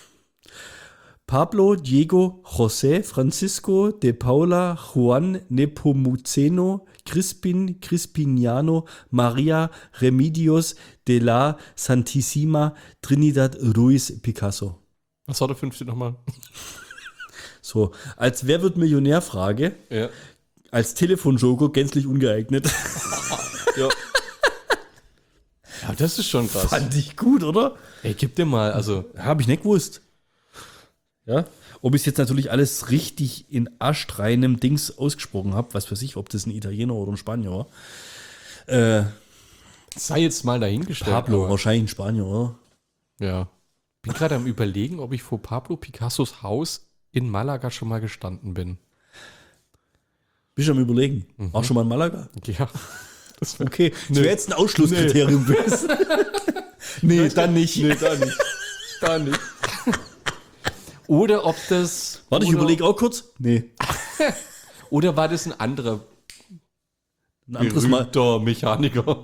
Pablo Diego José Francisco de Paula Juan Nepomuceno Crispin Crispiniano Maria Remedios de la Santissima Trinidad Ruiz Picasso. Was war der fünfte nochmal? So, als Wer wird Millionär-Frage, Ja. als Telefonjoker gänzlich ungeeignet. Ja. Ja, das ist schon krass. Fand ich gut, oder? Ey, gib dir mal, also. Habe ich nicht gewusst. Ja. Ob ich es jetzt natürlich alles richtig in astreinem Dings ausgesprochen habe, was weiß ich, ob das ein Italiener oder ein Spanier war. Äh, Sei jetzt mal dahingestellt. Pablo, aber- wahrscheinlich ein Spanier, oder? Ja. Bin gerade am Überlegen, ob ich vor Pablo Picassos Haus in Malaga schon mal gestanden bin. Bist du am Überlegen? Auch schon mal in Malaga? Ja. Das wär, Okay, das wäre jetzt ein Ausschlusskriterium gewesen. Nee, dann nicht. nee, da nicht. Da nicht. Oder ob das. Warte, ich oder, überlege auch kurz. Nee, Oder war das ein anderer ein anderes Mal. berühmter Mechaniker?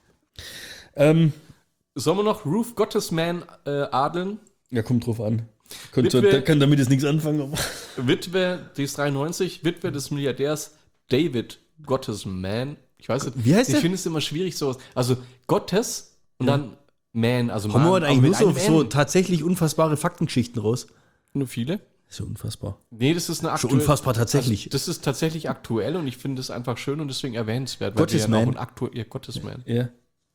Ähm, Sollen wir noch Ruth Gottesman äh, adeln? ja, kommt drauf an. Könnt, Witwe- der kann damit jetzt nichts anfangen. Aber. Witwe, die ist dreiundneunzig, Witwe des Milliardärs David Gottesman. Ich weiß nicht. Wie heißt ich der? finde es immer schwierig, sowas. Also Gottes und dann Man. Also Kommen wir Mann, heute aber eigentlich nur mit so, einem so N. tatsächlich unfassbare Faktengeschichten raus? Nur viele? Ist ja unfassbar. Nee, das ist eine Schon aktuelle. unfassbar tatsächlich. Also, das ist tatsächlich aktuell und ich finde es einfach schön und deswegen erwähnenswert. Weil wir ja Gottesman. noch ein aktu- ja, Gottesman. Ja.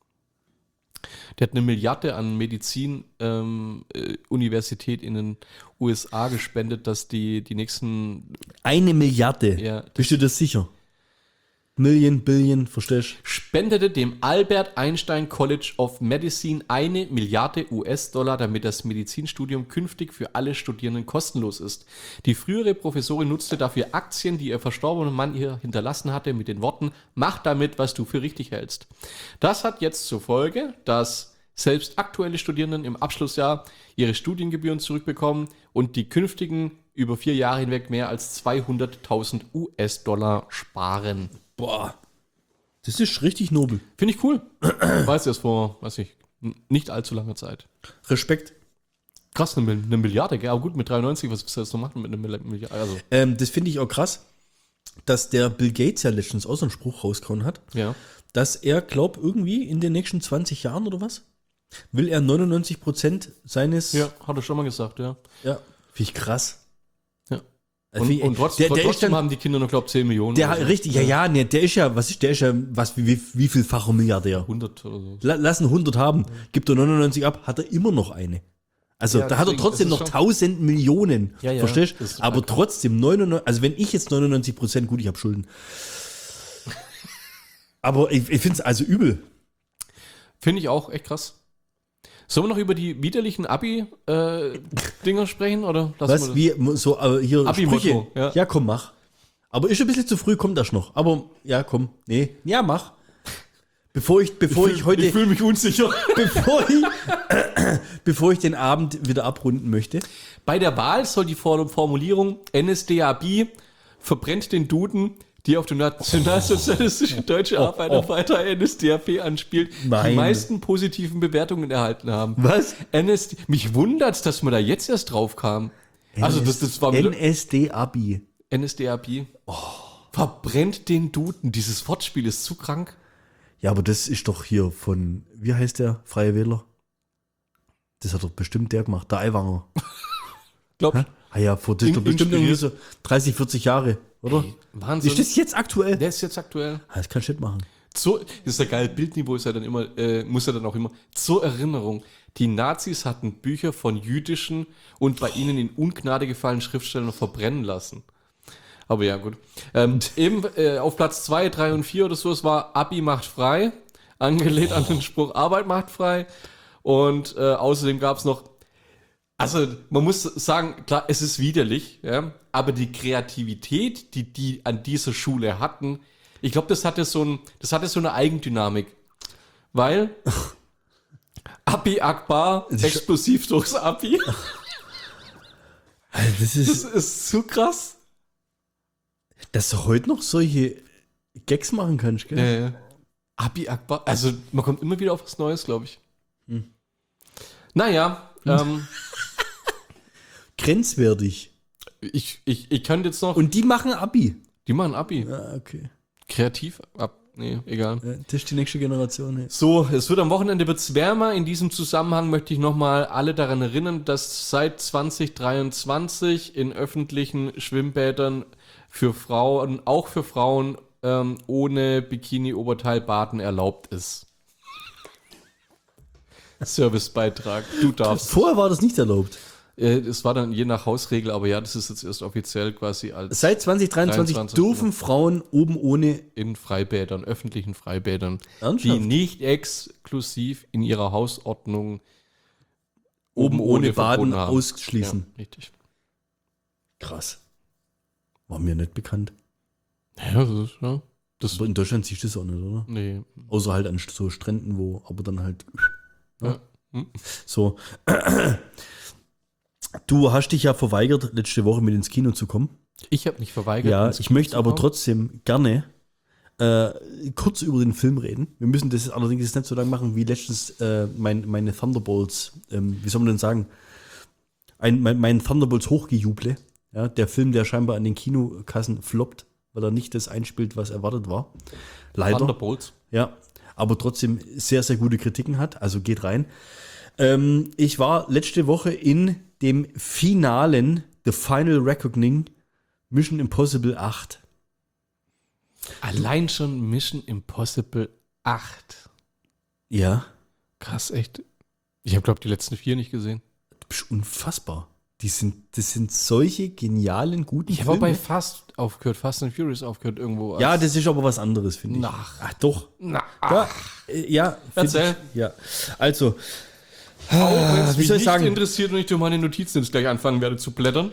Der hat eine Milliarde an Medizin ähm, äh, Universität in den U S A gespendet, dass die die nächsten Eine Milliarde. Ja, das- Bist du das sicher? Million, Billion, verstehst du? spendete dem Albert Einstein College of Medicine eine Milliarde U S-Dollar, damit das Medizinstudium künftig für alle Studierenden kostenlos ist. Die frühere Professorin nutzte dafür Aktien, die ihr verstorbener Mann ihr hinterlassen hatte, mit den Worten: Mach damit, was du für richtig hältst. Das hat jetzt zur Folge, dass selbst aktuelle Studierenden im Abschlussjahr ihre Studiengebühren zurückbekommen und die künftigen über vier Jahre hinweg mehr als zweihunderttausend U S-Dollar sparen. Boah. Das ist richtig nobel. Finde ich cool. Weiß erst vor, weiß ich, n- nicht allzu langer Zeit. Respekt. Krass, eine, Mil- eine Milliarde, gell? Aber gut, mit dreiundneunzig, was willst du jetzt noch machen mit einer Mil- Milliarde? Also, Ähm, das finde ich auch krass, dass der Bill Gates ja letztens auch so einen Spruch rausgehauen hat, ja. dass er glaubt, irgendwie in den nächsten zwanzig Jahren oder was, will er neunundneunzig Prozent seines... Ja, hat er schon mal gesagt, ja. Ja. Finde ich krass. ja. Also Und, wie- und trotz, der, der ist trotzdem dann, haben die Kinder noch, glaube ich, zehn Millionen. der, oder so. richtig, ja, ja, nee, der ist ja, was ist, der ist ja, was, wie, wie, wie vielfacher Milliardär? hundert oder so. La- Lass ihn hundert haben, gibt er neunundneunzig ab, hat er immer noch eine. Also Ja, da hat er deswegen, trotzdem das noch ist schon- tausend Millionen. Ja, ja, Verstehst das ist du? Aber total krass. trotzdem neunundneunzig, also wenn ich jetzt neunundneunzig Prozent, gut, ich habe Schulden. Aber ich, ich finde es also übel. Finde ich auch echt krass. Sollen wir noch über die widerlichen Abi-Dinger sprechen? Oder lassen Was, wir das? wie, so, äh, hier Abi-Motto, Sprüche. ja. Ja. komm, mach. Aber ist ein bisschen zu früh, kommt das noch. Aber, ja, komm, nee, ja, mach. Bevor ich, bevor ich, heute, Ich fühle mich unsicher. bevor ich, bevor ich den Abend wieder abrunden möchte. Bei der Wahl soll die Form- Formulierung N S D A B verbrennt den Duden, die auf die nationalsozialistische deutsche Arbeiterpartei N S D A P anspielt, die Nein. meisten positiven Bewertungen erhalten haben. Was? N S D, mich wundert's, dass man da jetzt erst drauf kam. Also das, das war N S D Abi. N S D A B. Verbrennt den Duden. Dieses Wortspiel ist zu krank. Ja, aber das ist doch hier von, wie heißt der, Freie Wähler? Das hat doch bestimmt der gemacht, der Aiwanger. Glaub, Hä? Ah ja, vor das ist In- doch bestimmt irgendwie so inspiriert. dreißig, vierzig Jahre, oder? Ey, Wahnsinn. Ist das jetzt aktuell? Der ist jetzt aktuell. Ah, das kann Shit machen. So, das ist ja geil, Bildniveau ist ja dann immer, äh, muss ja dann auch immer, zur Erinnerung, die Nazis hatten Bücher von jüdischen und bei ihnen in Ungnade gefallenen Schriftstellern verbrennen lassen. Aber ja, gut. Ähm, eben äh, auf Platz zwei, drei und vier oder so, es war Abi macht frei, angelehnt an den Spruch Arbeit macht frei. Und äh, außerdem gab es noch, also man muss sagen, klar, es ist widerlich, ja, aber die Kreativität, die die an dieser Schule hatten, ich glaube, das hatte so ein, das hatte so eine Eigendynamik, weil Abi Akbar, explosiv durchs Abi, Alter, das das ist, ist zu krass. dass du heute noch solche Gags machen kannst, gell? Äh, Abi Akbar, also man kommt immer wieder auf was Neues, glaube ich. Naja, ähm, Grenzwertig. ich, ich, ich könnte jetzt noch, Und die machen Abi. die machen Abi, Ah, okay. kreativ ab, nee, egal. Ja, das ist die nächste Generation. Ja. So, es wird am Wochenende wird's wärmer. In diesem Zusammenhang möchte ich nochmal alle daran erinnern, dass seit zwanzig dreiundzwanzig in öffentlichen Schwimmbädern für Frauen, auch für Frauen, ähm, ohne Bikini-Oberteil baden erlaubt ist. Servicebeitrag, du darfst. Vorher war das nicht erlaubt. Äh, Es war dann je nach Hausregel, aber ja, das ist jetzt erst offiziell quasi als Seit zwanzig dreiundzwanzig dreiundzwanzig, dürfen Frauen oben ohne. in Freibädern, öffentlichen Freibädern, Ernsthaft? die nicht exklusiv in ihrer Hausordnung Oben ohne verboten Baden haben. ausschließen. Ja, richtig. Krass. War mir nicht bekannt. Ja, Ja, das ist, ja. Das, Aber in Deutschland siehst du das auch nicht, oder? nee. Außer halt an so Stränden, wo, aber dann halt. Ja. Hm. So. Du hast dich ja verweigert, letzte Woche mit ins Kino zu kommen. Ich habe mich verweigert. Ja, ins ich Kino möchte zu aber kommen. trotzdem gerne äh, kurz über den Film reden. Wir müssen das allerdings jetzt nicht so lange machen wie letztens äh, mein, meine Thunderbolts, ähm, wie soll man denn sagen, ein, mein, mein Thunderbolts Hochgejuble. Ja, der Film, der scheinbar an den Kinokassen floppt, weil er nicht das einspielt, was erwartet war. Leider. Thunderbolts. Ja, aber trotzdem sehr, sehr gute Kritiken hat, also geht rein. Ähm, ich war letzte Woche in dem finalen The Final Reckoning Mission Impossible acht. Allein schon Mission Impossible acht. Ja. Krass, echt. Ich habe, glaube ich, die letzten vier nicht gesehen. Du bist unfassbar. Die sind, das sind solche genialen, guten Ich habe auch bei Fast aufgehört, Fast and Furious aufgehört irgendwo. als- Ja, das ist aber was anderes, finde ich. Nach. Ach doch. Na, Ja, äh, ja, find Erzähl. Ich, ja. Also, auch wenn es wie mich soll ich nicht sagen? interessiert und ich durch meine Notizen jetzt gleich anfangen werde zu blättern.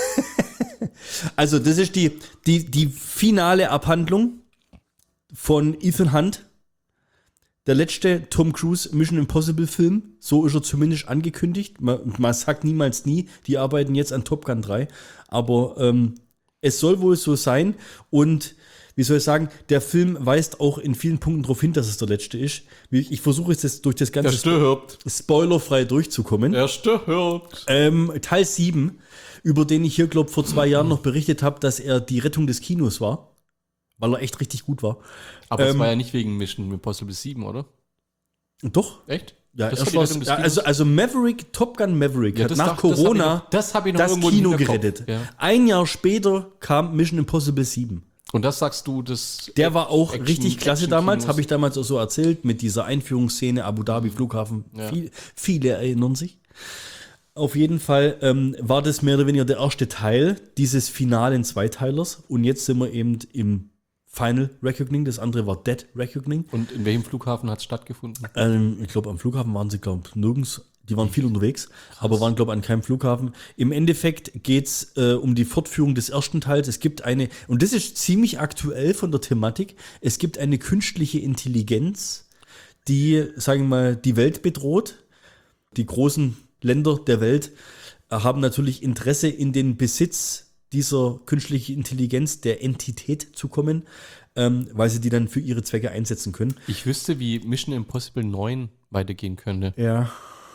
also das ist die, die, die finale Abhandlung von Ethan Hunt. Der letzte Tom Cruise Mission Impossible Film, so ist er zumindest angekündigt. Man, man sagt niemals nie, die arbeiten jetzt an Top Gun drei. Aber ähm, es soll wohl so sein. Und wie soll ich sagen, der Film weist auch in vielen Punkten darauf hin, dass es der letzte ist. Ich, ich versuche jetzt das durch das Er ganze stirbt. spoilerfrei durchzukommen. Er stirbt. Ähm, Teil sieben, über den ich hier, glaube vor zwei Jahren noch berichtet habe, dass er die Rettung des Kinos war. Weil er echt richtig gut war. Aber es Ähm, war ja nicht wegen Mission Impossible sieben, oder? Doch. Echt? Ja, Das erst war die war's- Rettung des ja, Kinos? also, also Maverick, Top Gun Maverick Ja, hat das nach dachte- das hab ich Corona noch- das hab ich noch das irgendwo im Kino Hinterkopf. gerettet. Ja. Ein Jahr später kam Mission Impossible sieben. Und das sagst du, das. Der war auch Action- richtig klasse Action- damals, Kinos. habe ich damals auch so erzählt, mit dieser Einführungsszene, Abu Dhabi Flughafen. Ja. Viel, viele erinnern sich. Auf jeden Fall ähm, war das mehr oder weniger der erste Teil dieses finalen Zweiteilers. Und jetzt sind wir eben im Final Reckoning, das andere war Dead Reckoning. Und in welchem Flughafen hat es stattgefunden? Ähm, ich glaube, am Flughafen waren sie, glaube ich, nirgends. Die waren viel unterwegs, aber waren, glaube ich, an keinem Flughafen. Im Endeffekt geht es äh, um die Fortführung des ersten Teils. Es gibt eine, und das ist ziemlich aktuell von der Thematik, es gibt eine künstliche Intelligenz, die, sagen wir mal, die Welt bedroht. Die großen Länder der Welt äh, haben natürlich Interesse in den Besitz dieser künstlichen Intelligenz, der Entität zu kommen, ähm, weil sie die dann für ihre Zwecke einsetzen können. Ich wüsste, wie Mission Impossible neun weitergehen könnte. Ja.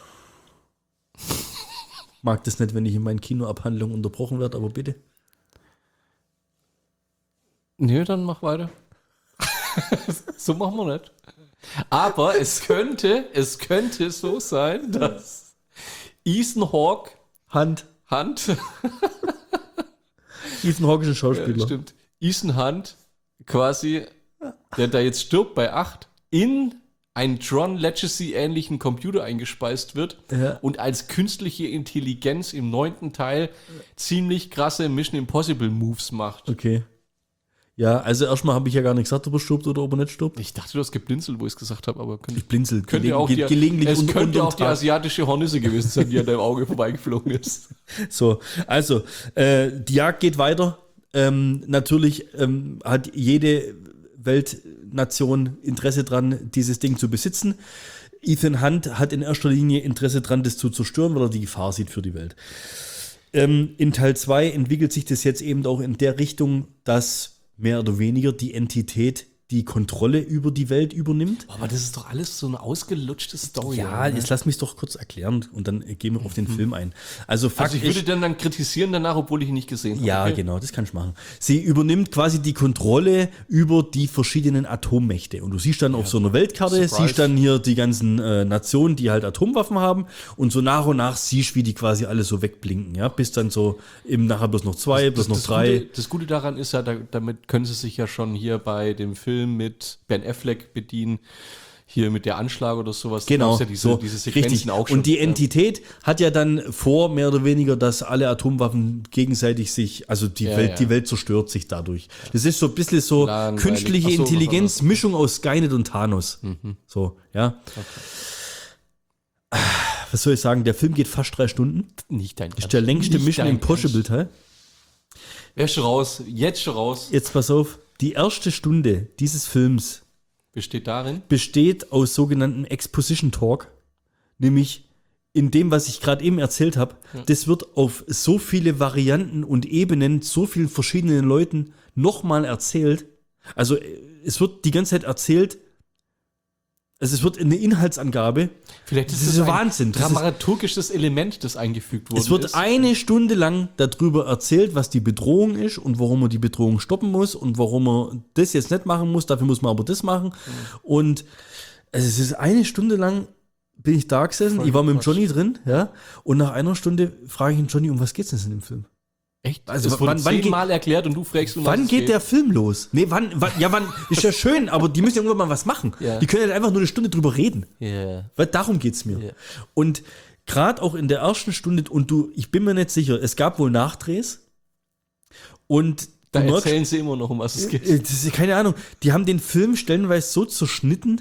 Mag das nicht, wenn ich in meinen Kinoabhandlungen unterbrochen werde, aber bitte. Nö, dann mach weiter. So machen wir nicht. Aber es könnte, es könnte so sein, dass Ethan Hawke, Hand. Hunt, Ethan Hawke ist ein ja, Schauspieler. stimmt, Ethan Hunt quasi, der da jetzt stirbt bei acht, in einen Tron Legacy-ähnlichen Computer eingespeist wird Ja. und als künstliche Intelligenz im neunten Teil ziemlich krasse Mission Impossible Moves macht. Okay. Ja, also erstmal habe ich ja gar nicht gesagt, ob er stirbt oder ob er nicht stirbt. Ich dachte, du hast geblinzelt, wo ich es gesagt habe, aber könnte, Ich blinzel könnte gelegen- auch die, ge- gelegentlich es unter- könnte unterm auch die Tag. asiatische Hornisse gewesen sein, die an deinem Auge vorbeigeflogen ist. So, also, äh, die Jagd geht weiter. Ähm, natürlich ähm, hat jede Weltnation Interesse dran, dieses Ding zu besitzen. Ethan Hunt hat in erster Linie Interesse dran, das zu zerstören, weil er die Gefahr sieht für die Welt. Ähm, in Teil zwei entwickelt sich das jetzt eben auch in der Richtung, dass mehr oder weniger die Entität die Kontrolle über die Welt übernimmt. Aber das ist doch alles so eine ausgelutschte Story. Ja, oder? jetzt lass mich doch kurz erklären und dann äh, gehen wir auf den Film ein. Also Fakt Also ich würde ist, dann, dann kritisieren danach, obwohl ich ihn nicht gesehen habe. ja, okay? genau, das kann ich machen. Sie übernimmt quasi die Kontrolle über die verschiedenen Atommächte. Und du siehst dann auf so einer Weltkarte, Surprise. siehst dann hier die ganzen äh, Nationen, die halt Atomwaffen haben. Und so nach und nach siehst, wie die quasi alle so wegblinken. Ja, bis dann so im nachher bloß noch zwei, bloß noch das drei. Gute, das Gute daran ist ja, da, damit können sie sich ja schon hier bei dem Film mit Ben Affleck bedienen, hier mit der Anschlag oder sowas. Da Genau, gab's ja diese, so, diese Sequenzen richtig. auch schon. Und die Ja. Entität hat ja dann vor, mehr oder weniger, dass alle Atomwaffen gegenseitig sich, also die, Ja, Welt, ja. die Welt zerstört sich dadurch. Das ist so ein bisschen so Langweilig. künstliche Ach so, Intelligenz, was Mischung aus Skynet und Thanos. Mhm. So, ja. Was soll ich sagen? Der Film geht fast drei Stunden. Nicht dein Ist der längste Nicht Mission dein Impossible Ernst. Teil. Wer schon raus? Jetzt schon raus. Jetzt pass auf. Die erste Stunde dieses Films Besteht darin? besteht aus sogenannten Exposition Talk, nämlich in dem, was ich gerade eben erzählt habe. Ja. Das wird auf so viele Varianten und Ebenen, so vielen verschiedenen Leuten nochmal erzählt. Also es wird die ganze Zeit erzählt, also es wird eine Inhaltsangabe. Vielleicht ist Das es ist ein Wahnsinn. Das ist- dramaturgisches Element, das eingefügt wurde. Es wird eine Stunde lang darüber erzählt, was die Bedrohung ist und warum man die Bedrohung stoppen muss und warum man das jetzt nicht machen muss, dafür muss man aber das machen. Und also es ist eine Stunde lang bin ich da gesessen, Voll ich war mit dem Quatsch. Johnny drin, ja, und nach einer Stunde frage ich ihn, Johnny, um was geht's denn in dem Film? Echt? Also Also es wurde wann- wann geht- zehnmal erklärt und du fragst, um was Wann es geht der Film los? Nee, wann, wann ja, wann, ist ja schön, aber die müssen ja irgendwann mal was machen. Ja. Die können ja einfach nur eine Stunde drüber reden. Ja. Weil darum geht's mir. Ja. Und gerade auch in der ersten Stunde, und du, ich bin mir nicht sicher, es gab wohl Nachdrehs. Und Da du merkst, erzählen sie immer noch, um was es geht. äh, das ist, keine Ahnung, die haben den Film stellenweise so zerschnitten.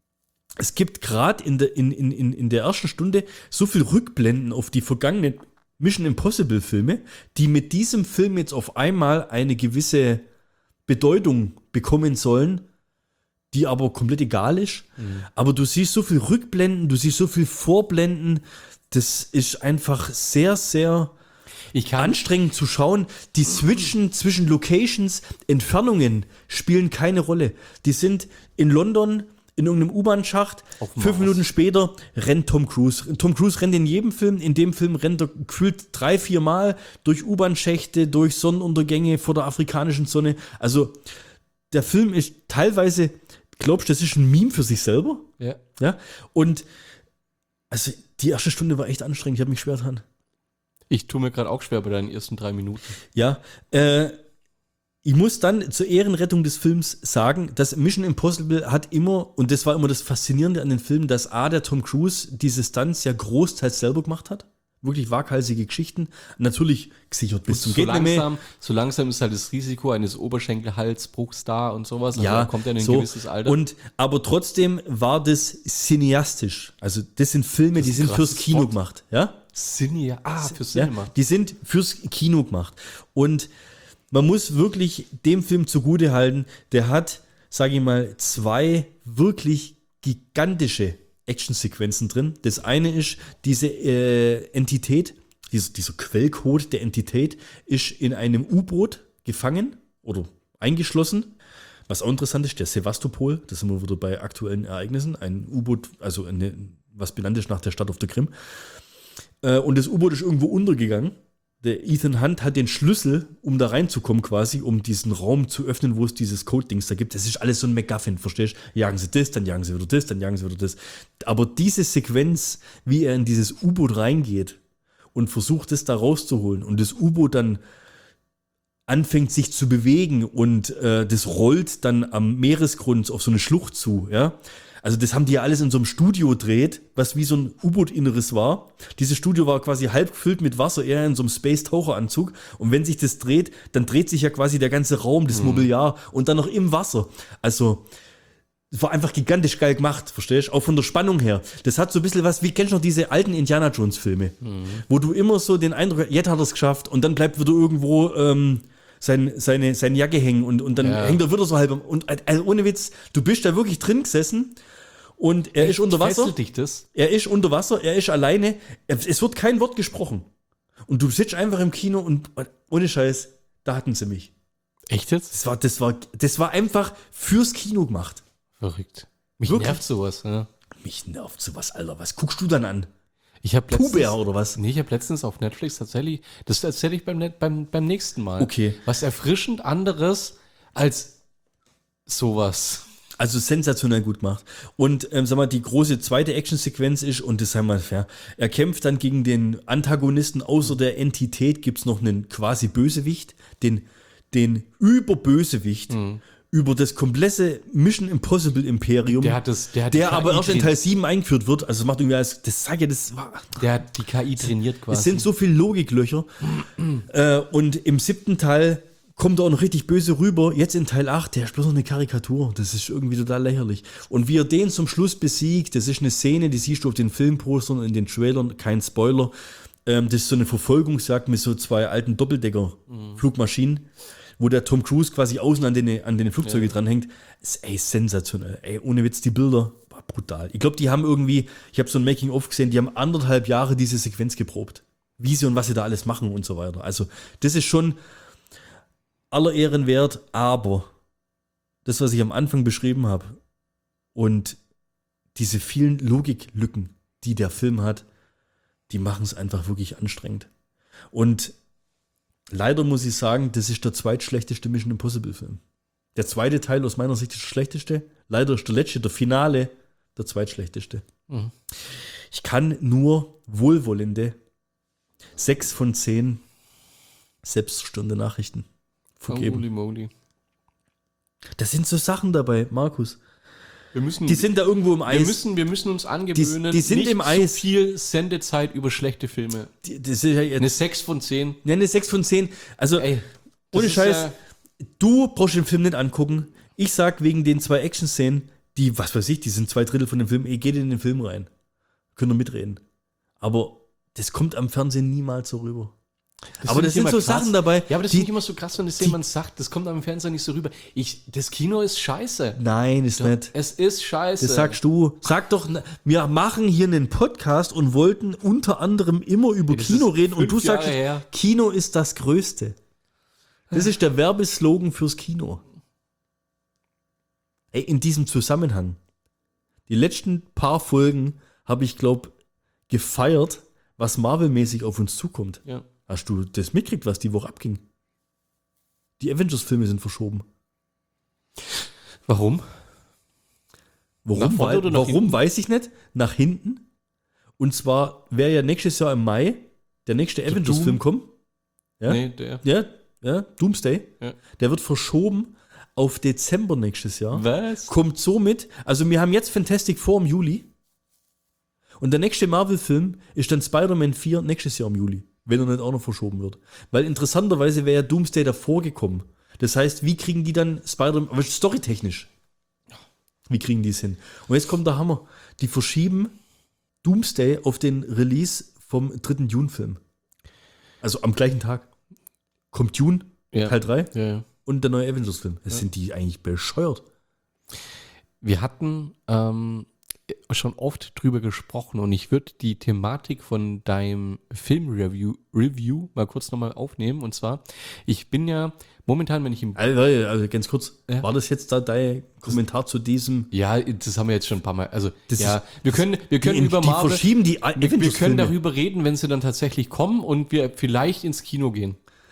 Es gibt gerade in der, in, in, in, in der ersten Stunde so viel Rückblenden auf die vergangenen Mission Impossible Filme, die mit diesem Film jetzt auf einmal eine gewisse Bedeutung bekommen sollen, die aber komplett egal ist. Aber du siehst so viel Rückblenden, du siehst so viel Vorblenden. Das ist einfach sehr, sehr Ich kann anstrengend zu schauen. Die switchen zwischen Locations, Entfernungen spielen keine Rolle. Die sind in London in irgendeinem U-Bahn-Schacht. Auf dem Fünf Mars. Minuten später rennt Tom Cruise. Tom Cruise rennt in jedem Film. In dem Film rennt er gefühlt drei, vier Mal durch U-Bahn-Schächte, durch Sonnenuntergänge vor der afrikanischen Sonne. Also der Film ist teilweise, glaubst du, das ist ein Meme für sich selber? Ja. Ja. Und also die erste Stunde war echt anstrengend. Ich habe mich schwer getan. Ich tue mir gerade auch schwer bei deinen ersten drei Minuten. Ja, äh, ich muss dann zur Ehrenrettung des Films sagen, dass Mission Impossible hat immer, und das war immer das Faszinierende an den Filmen, dass A, der Tom Cruise diese Stunts ja großteils selber gemacht hat. Wirklich waghalsige Geschichten. Natürlich gesichert bis zum so, geht nicht mehr. langsam, so langsam ist halt das Risiko eines Oberschenkelhalsbruchs da und sowas. Also Ja, da kommt er in ein so. gewisses Alter. Und, aber trotzdem war das cineastisch. Also das sind Filme, die ist ein sind fürs krasses Kino Wort. gemacht. Ja? Cinema. Ah, für Ja, Cinema. die sind fürs Kino gemacht. Und man muss wirklich dem Film zugute halten, der hat, sage ich mal, zwei wirklich gigantische Actionsequenzen drin. Das eine ist, diese äh, Entität, dieser, dieser Quellcode der Entität ist in einem U-Boot gefangen oder eingeschlossen. Was auch interessant ist, der Sevastopol, das sind wir wieder bei aktuellen Ereignissen, ein U-Boot, also eine, was benannt ist nach der Stadt auf der Krim. Äh, und das U-Boot ist irgendwo untergegangen. Der Ethan Hunt hat den Schlüssel, um da reinzukommen quasi, um diesen Raum zu öffnen, wo es dieses Code-Dings da gibt. Das ist alles so ein MacGuffin, verstehst du? Jagen sie das, dann jagen sie wieder das, dann jagen sie wieder das. Aber diese Sequenz, wie er in dieses U-Boot reingeht und versucht, das da rauszuholen und das U-Boot dann anfängt sich zu bewegen und äh, das rollt dann am Meeresgrund auf so eine Schlucht zu, ja. Also das haben die ja alles in so einem Studio dreht, was wie so ein U-Boot-Inneres war. Dieses Studio war quasi halb gefüllt mit Wasser, eher in so einem Space-Taucheranzug. Und wenn sich das dreht, dann dreht sich ja quasi der ganze Raum, das Mobiliar und dann noch im Wasser. Also es war einfach gigantisch geil gemacht, verstehst du? Auch von der Spannung her. Das hat so ein bisschen was, wie kennst du noch diese alten Indiana Jones-Filme, wo du immer so den Eindruck hast, jetzt hat er es geschafft und dann bleibt wieder irgendwo ähm, sein, seine, seine Jacke hängen und, und dann Ja. hängt er wieder so halb. am- Und also ohne Witz, du bist da wirklich drin gesessen und er ist unter Wasser. Fesselt dich das? Er ist unter Wasser, er ist alleine. Es wird kein Wort gesprochen. Und du sitzt einfach im Kino und ohne Scheiß, da hatten sie mich. Echt jetzt? Das war, das war, das war einfach fürs Kino gemacht. Verrückt. Mich Wirklich? nervt sowas. Ja. Mich nervt sowas, Alter. Was guckst du dann an? Ich habe letztens, Puber oder was? Nee, ich habe letztens auf Netflix tatsächlich, das erzähle ich beim, Net- beim, beim nächsten Mal. Okay. Was erfrischend anderes als sowas. Also sensationell gut gemacht. Und ähm, sag mal, die große zweite Actionsequenz ist, und das sei mal fair, er kämpft dann gegen den Antagonisten, außer der Entität gibt es noch einen quasi Bösewicht, den, den Überbösewicht über das komplette Mission Impossible Imperium, Der hat das, der hat die der K I aber erst in train- Teil sieben eingeführt wird. Also es macht irgendwie als, das sage ich, das war, Der hat die K I trainiert quasi. es sind so viele Logiklöcher. äh, und im siebten Teil kommt er auch noch richtig böse rüber. Jetzt in Teil acht, der ist bloß noch eine Karikatur. Das ist irgendwie total lächerlich. Und wie er den zum Schluss besiegt, das ist eine Szene, die siehst du auf den Filmpostern und in den Trailern, kein Spoiler. Ähm, das ist so eine Verfolgungsjagd mit so zwei alten Doppeldecker-Flugmaschinen, wo der Tom Cruise quasi außen an den, an den Flugzeuge Ja. dranhängt. Ist ey, sensationell. Ey, ohne Witz, die Bilder, war brutal. Ich glaube, die haben irgendwie, ich habe so ein Making-of gesehen, die haben anderthalb Jahre diese Sequenz geprobt. Wie sie und was sie da alles machen und so weiter. Also, das ist schon aller Ehren wert, aber das, was ich am Anfang beschrieben habe und diese vielen Logiklücken, die der Film hat, die machen es einfach wirklich anstrengend. Und leider muss ich sagen, das ist der zweitschlechteste Mission Impossible Film. Der zweite Teil aus meiner Sicht ist der schlechteste. Leider ist der letzte, der Finale, der zweitschlechteste. Mhm. Ich kann nur wohlwollende sechs von zehn selbststunde Nachrichten vergeben. Holy moly. Da sind so Sachen dabei, Markus. Wir müssen, Die sind da irgendwo im wir Eis. müssen, wir müssen uns angewöhnen, Die- die sind nicht im Eis. zu viel Sendezeit über schlechte Filme. Die, das ist ja jetzt, Eine sechs von zehn. ja, eine sechs von zehn. Also, Ey, das ohne ist Scheiß, ja- du brauchst den Film nicht angucken. Ich sag wegen den zwei Action-Szenen, die, was weiß ich, die sind zwei Drittel von dem Film, ey, geht in den Film rein. Könnt ihr mitreden. Aber das kommt am Fernsehen niemals so rüber. Das aber finde das ich sind immer so krass. Sachen dabei. Ja, aber das die, finde ich immer so krass, wenn das jemand sagt. Das kommt am Fernsehen nicht so rüber. Ich, das Kino ist scheiße. Nein, ist nicht. Es ist scheiße. Das sagst du. Sag doch, wir machen hier einen Podcast und wollten unter anderem immer über das Kino ist reden und fünf du sagst, Jahre her. Kino ist das Größte. Das ist der Werbeslogan fürs Kino. Ey, in diesem Zusammenhang. Die letzten paar Folgen habe ich, glaube gefeiert, was Marvel-mäßig auf uns zukommt. Ja. Hast du das mitgekriegt, was die Woche abging? Die Avengers-Filme sind verschoben. Warum? Warum, Nach vorne wei- oder nach warum hinten? weiß ich nicht. Nach hinten. Und zwar wäre ja nächstes Jahr im Mai der nächste Avengers-Film kommen. Ja? Nee, der. Ja, ja, Doomsday. Ja. Der wird verschoben auf Dezember nächstes Jahr. Was? Kommt somit, also wir haben jetzt Fantastic Four im Juli. Und der nächste Marvel-Film ist dann Spider-Man vier nächstes Jahr im Juli, wenn er nicht auch noch verschoben wird. Weil interessanterweise wäre ja Doomsday davor gekommen. Das heißt, wie kriegen die dann Spider-Man, aber storytechnisch, wie kriegen die es hin? Und jetzt kommt der Hammer. Die verschieben Doomsday auf den Release vom dritten Dune-Film. Also am gleichen Tag kommt Dune, Ja. Teil drei Ja, ja. und der neue Avengers-Film. Das sind die eigentlich bescheuert. Wir hatten ähm, schon oft drüber gesprochen und ich würde die Thematik von deinem Film-Review Review mal kurz nochmal aufnehmen. Und zwar, ich bin ja momentan, wenn ich im... Also, also ganz kurz, Ja. war das jetzt da dein Kommentar zu diesem? Ja, das haben wir jetzt schon ein paar Mal. Also, Das ja, ist- wir können, wir können die, über die Marvel... verschieben die Wir, wir können Avengers-Filme. darüber reden, wenn sie dann tatsächlich kommen und wir vielleicht ins Kino gehen.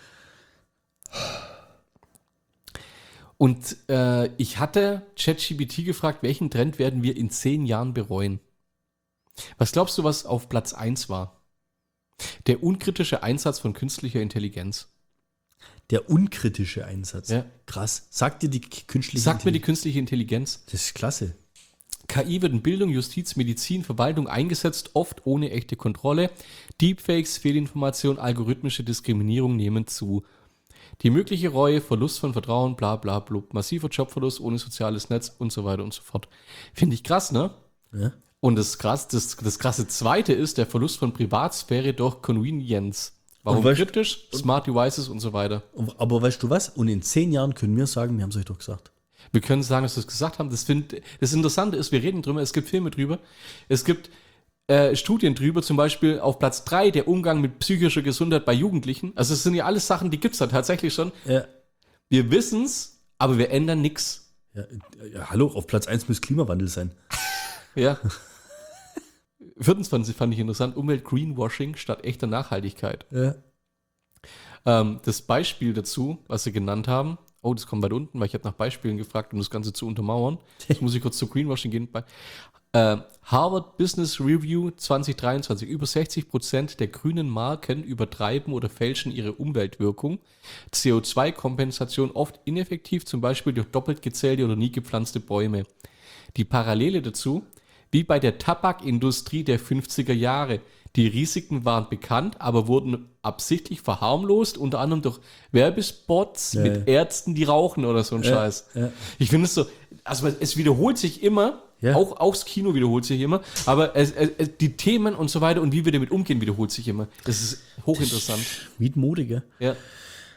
Und äh, ich hatte ChatGPT gefragt, welchen Trend werden wir in zehn Jahren bereuen? Was glaubst du, was auf Platz eins war? Der unkritische Einsatz von künstlicher Intelligenz. Der unkritische Einsatz. Ja. Krass. Sagt dir die k- künstliche Sagt mir die Intelligenz- künstliche Intelligenz. Das ist klasse. K I wird in Bildung, Justiz, Medizin, Verwaltung eingesetzt, oft ohne echte Kontrolle. Deepfakes, Fehlinformation, algorithmische Diskriminierung nehmen zu. Die mögliche Reue, Verlust von Vertrauen, bla bla blub, massiver Jobverlust ohne soziales Netz und so weiter und so fort. Finde ich krass, ne? Ja. Und das, krass, das, das krasse Zweite ist der Verlust von Privatsphäre durch Convenience. Warum Und weißt- kritisch? Smart Devices und so weiter. Aber weißt du was? Und in zehn Jahren können wir sagen, wir haben es euch doch gesagt. Wir können sagen, dass wir es gesagt haben. Das, find, das Interessante ist, wir reden drüber, es gibt Filme drüber, es gibt äh, Studien drüber, zum Beispiel auf Platz drei der Umgang mit psychischer Gesundheit bei Jugendlichen. Also es sind ja alles Sachen, die gibt es da tatsächlich schon. Ja. Wir wissen es, aber wir ändern nichts. Ja, ja, hallo, auf Platz eins muss Klimawandel sein. Ja. Viertens fand, fand ich interessant, Umwelt-Greenwashing statt echter Nachhaltigkeit. Ja. Ähm, das Beispiel dazu, was sie genannt haben, oh, das kommt weit unten, weil ich habe nach Beispielen gefragt, um das Ganze zu untermauern. Jetzt muss ich kurz zu Greenwashing gehen. Bei, äh, Harvard Business Review zwanzig dreiundzwanzig. Über sechzig Prozent der grünen Marken übertreiben oder fälschen ihre Umweltwirkung. C O zwei Kompensation oft ineffektiv, zum Beispiel durch doppelt gezählte oder nie gepflanzte Bäume. Die Parallele dazu, wie bei der Tabakindustrie der fünfziger Jahre. Die Risiken waren bekannt, aber wurden absichtlich verharmlost, unter anderem durch Werbespots Ja, mit ja. Ärzten, die rauchen oder so ein Scheiß. ja. Ich finde es so, also es wiederholt sich immer, Ja. auch aufs Kino wiederholt sich immer, aber es, es, es, die Themen und so weiter und wie wir damit umgehen, wiederholt sich immer. Das ist hochinteressant. Wie modig, ja. Ja.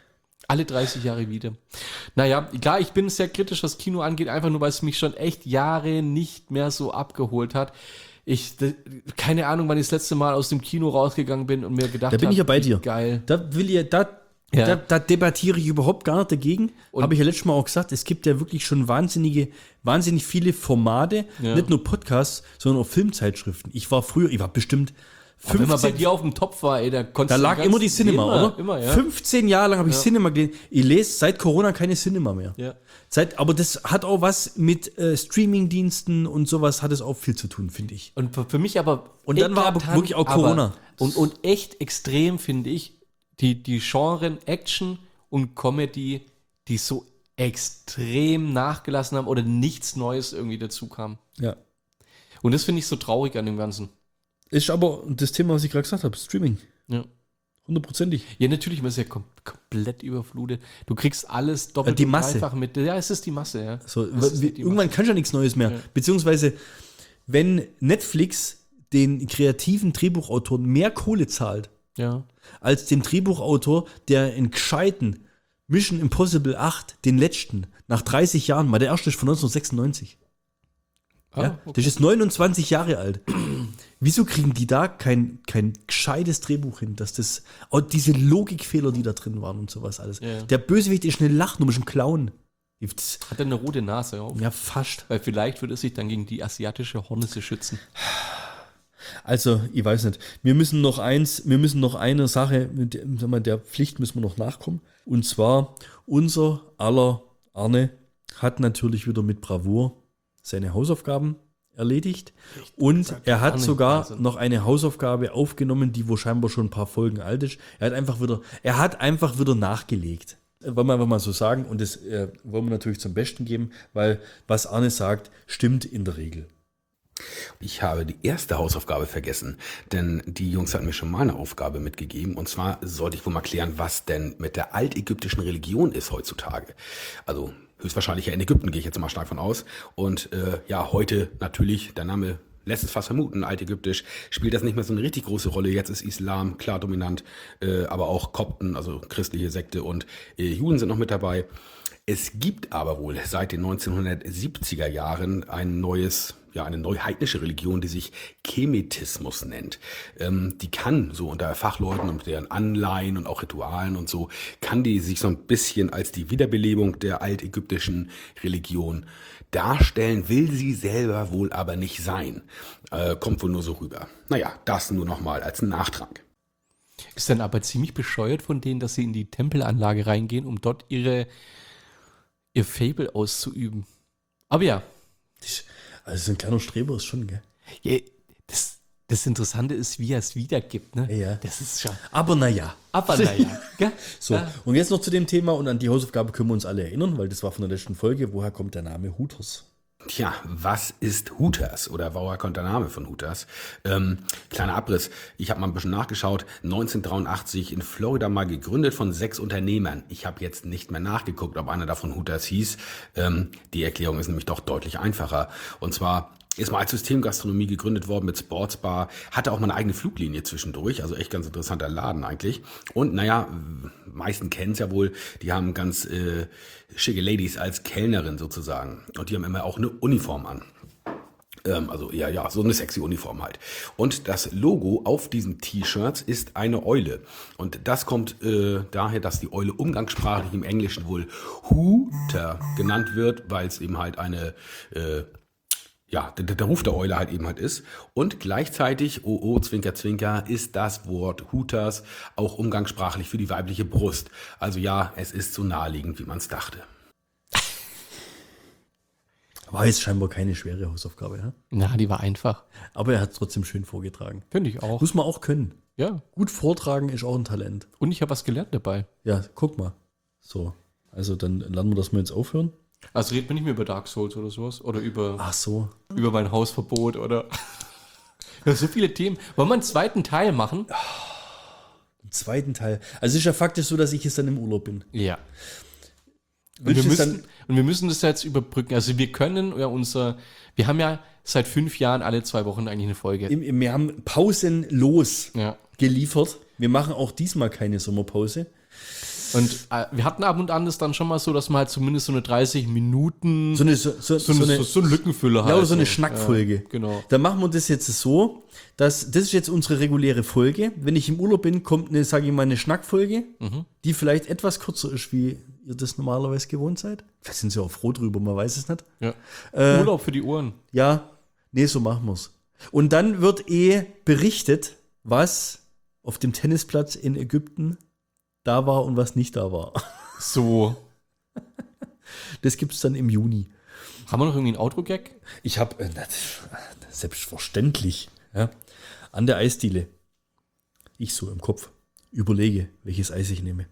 Alle dreißig Jahre wieder. Naja, klar, ich bin sehr kritisch, was Kino angeht, einfach nur, weil es mich schon echt Jahre nicht mehr so abgeholt hat. Ich, d- keine Ahnung, wann ich das letzte Mal aus dem Kino rausgegangen bin und mir gedacht Da bin hab, ich ja bei wie dir. Geil. Da will ich, da, Ja. da, da debattiere ich überhaupt gar nicht dagegen. Habe ich ja letztes Mal auch gesagt, es gibt ja wirklich schon wahnsinnige, wahnsinnig viele Formate, Ja. nicht nur Podcasts, sondern auch Filmzeitschriften. Ich war früher, ich war bestimmt Wenn man bei fünfzehn, dir auf dem Topf war, ey, da konntest da du lag ganz- immer die Cinema, immer, oder? Immer, ja. fünfzehn Jahre lang habe ich Ja. Cinema gelesen. Ich lese seit Corona keine Cinema mehr. Ja. Seit, aber das hat auch was mit äh, Streamingdiensten und sowas hat es auch viel zu tun, finde ich. Und für- für mich aber. Und dann war aber eklatant, wirklich auch Corona. Aber, und, und echt extrem, finde ich, die, die Genren Action und Comedy, die so extrem nachgelassen haben oder nichts Neues irgendwie dazu kam. Ja. Und das finde ich so traurig an dem Ganzen. Ist aber das Thema, was ich gerade gesagt habe, Streaming. Ja. Hundertprozentig. Ja, natürlich, man ist ja kom komplett überflutet. Du kriegst alles doppelt Die und Masse. dreifach mit. Ja, es ist die Masse, ja. So, Es ist wie, halt die irgendwann Masse. kannst du ja nichts Neues mehr. Ja. Beziehungsweise, wenn Netflix den kreativen Drehbuchautoren mehr Kohle zahlt, Ja. als dem Drehbuchautor, der in gescheiten Mission Impossible acht, den letzten, nach dreißig Jahren, mal der erste ist von neunzehnhundertsechsundneunzig. Ah, ja, okay. Der ist neunundzwanzig Jahre alt. Wieso kriegen die da kein, kein gescheites Drehbuch hin, dass das, auch diese Logikfehler, die da drin waren und sowas alles. Ja. Der Bösewicht ist eine Lachnummer, ist ein Clown. Das- Hat er eine rote Nase auf? Ja, fast. Weil vielleicht würde es sich dann gegen die asiatische Hornisse schützen. Also, ich weiß nicht. Wir müssen noch eins, wir müssen noch eine Sache, mit der, sag mal, der Pflicht müssen wir noch nachkommen. Und zwar, unser aller Arne hat natürlich wieder mit Bravour seine Hausaufgaben erledigt. Und er hat Arne, sogar Wahnsinn. noch eine Hausaufgabe aufgenommen, die wo scheinbar schon ein paar Folgen alt ist. Er hat einfach wieder, er hat einfach wieder nachgelegt. Äh, Wollen wir einfach mal so sagen. Und das äh, wollen wir natürlich zum Besten geben, weil was Arne sagt, stimmt in der Regel. Ich habe die erste Hausaufgabe vergessen, denn die Jungs hatten mir schon mal eine Aufgabe mitgegeben. Und zwar sollte ich wohl mal klären, was denn mit der altägyptischen Religion ist heutzutage. Also höchstwahrscheinlich ja in Ägypten, gehe ich jetzt mal stark von aus. Und äh, ja, heute natürlich, der Name lässt es fast vermuten, altägyptisch, spielt das nicht mehr so eine richtig große Rolle. Jetzt ist Islam klar dominant, äh, aber auch Kopten, also christliche Sekte und äh, Juden sind noch mit dabei. Es gibt aber wohl seit den neunzehnhundertsiebziger Jahren ein neues, ja, eine neue heidnische Religion, die sich Kemetismus nennt. Ähm, die kann so unter Fachleuten und deren Anleihen und auch Ritualen und so, kann die sich so ein bisschen als die Wiederbelebung der altägyptischen Religion darstellen, will sie selber wohl aber nicht sein. Äh, kommt wohl nur so rüber. Naja, das nur nochmal als Nachtrag. Ist dann aber ziemlich bescheuert von denen, dass sie in die Tempelanlage reingehen, um dort ihre, ihr Fable auszuüben. Aber ja, Also so ein kleiner Streber ist schon, gell? ja das, das Interessante ist, wie er es wiedergibt. Ne? Ja. Das ist schon. Aber naja. Aber naja. Gell? So, Ja. und jetzt noch zu dem Thema und an die Hausaufgabe können wir uns alle erinnern, weil das war von der letzten Folge. Woher kommt der Name Hooters? Tja, was ist Hooters oder woher kommt der Name von Hooters? Ähm, kleiner Abriss, ich habe mal ein bisschen nachgeschaut, neunzehnhundertdreiundachtzig in Florida mal gegründet von sechs Unternehmern. Ich habe jetzt nicht mehr nachgeguckt, ob einer davon Hooters hieß. Ähm, die Erklärung ist nämlich doch deutlich einfacher. Und zwar ist mal als Systemgastronomie gegründet worden mit Sportsbar, hatte auch mal eine eigene Fluglinie zwischendurch, also echt ganz interessanter Laden eigentlich. Und naja, meisten kennen es ja wohl, die haben ganz äh, schicke Ladies als Kellnerin sozusagen. Und die haben immer auch eine Uniform an. Ähm, also ja, ja, so eine sexy Uniform halt. Und das Logo auf diesen T-Shirts ist eine Eule. Und das kommt äh, daher, dass die Eule umgangssprachlich im Englischen wohl Hooter genannt wird, weil es eben halt eine... Äh, Ja, der, der Ruf der Eule halt eben halt ist. Und gleichzeitig, oh oh, Zwinker, Zwinker, ist das Wort Hooters auch umgangssprachlich für die weibliche Brust. Also ja, es ist so naheliegend, wie man es dachte. War jetzt scheinbar keine schwere Hausaufgabe, ja? Na, die war einfach. Aber er hat es trotzdem schön vorgetragen. Finde ich auch. Muss man auch können. Ja. Gut vortragen ist auch ein Talent. Und ich habe was gelernt dabei. Ja, guck mal. So, also dann lernen wir, dass wir jetzt aufhören. Also redet man nicht mehr über Dark Souls oder sowas. Oder über, Ach so. über mein Hausverbot oder. Ja, so viele Themen. Wollen wir einen zweiten Teil machen? Im zweiten Teil. Also es ist ja faktisch so, dass ich jetzt dann im Urlaub bin. Ja. Und Willst wir, du es müssen, und wir müssen das jetzt überbrücken. Also wir können ja unser, wir haben ja seit fünf Jahren alle zwei Wochen eigentlich eine Folge. Im, im, wir haben pausenlos Ja. geliefert. Wir machen auch diesmal keine Sommerpause. Und äh, wir hatten ab und an das dann schon mal so, dass man halt zumindest so eine dreißig Minuten, So eine, so, so, so, eine, eine, so, so eine Lückenfüller halt. ja, oder so eine so. Schnackfolge. Ja, genau. Dann machen wir das jetzt so, dass das ist jetzt unsere reguläre Folge. Wenn ich im Urlaub bin, kommt eine, sage ich mal, eine Schnackfolge, Mhm. die vielleicht etwas kürzer ist, wie ihr das normalerweise gewohnt seid. Vielleicht sind sie auch froh drüber, man weiß es nicht. Ja. Äh, Urlaub für die Ohren. Ja, nee, so machen wir's. Und dann wird eh berichtet, was auf dem Tennisplatz in Ägypten da war und was nicht da war. So. Das gibt's dann im Juni. Haben wir noch irgendwie einen Outro-Gag? Ich habe, äh, selbstverständlich, ja, an der Eisdiele, ich so im Kopf, überlege, welches Eis ich nehme.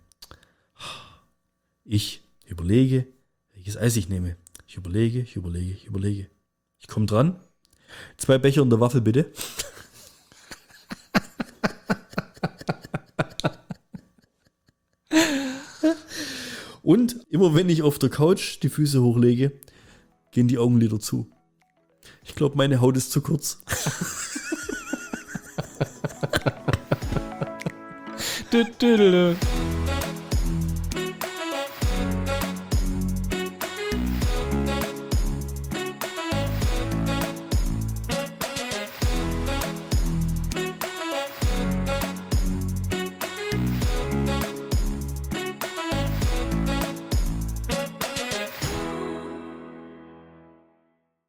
Ich überlege, welches Eis ich nehme. Ich überlege, ich überlege, ich überlege. Ich komme dran. Zwei Becher und der Waffel, bitte. Und immer wenn ich auf der Couch die Füße hochlege, gehen die Augenlider zu. Ich glaube, meine Haut ist zu kurz. Dü, dü, dü, dü.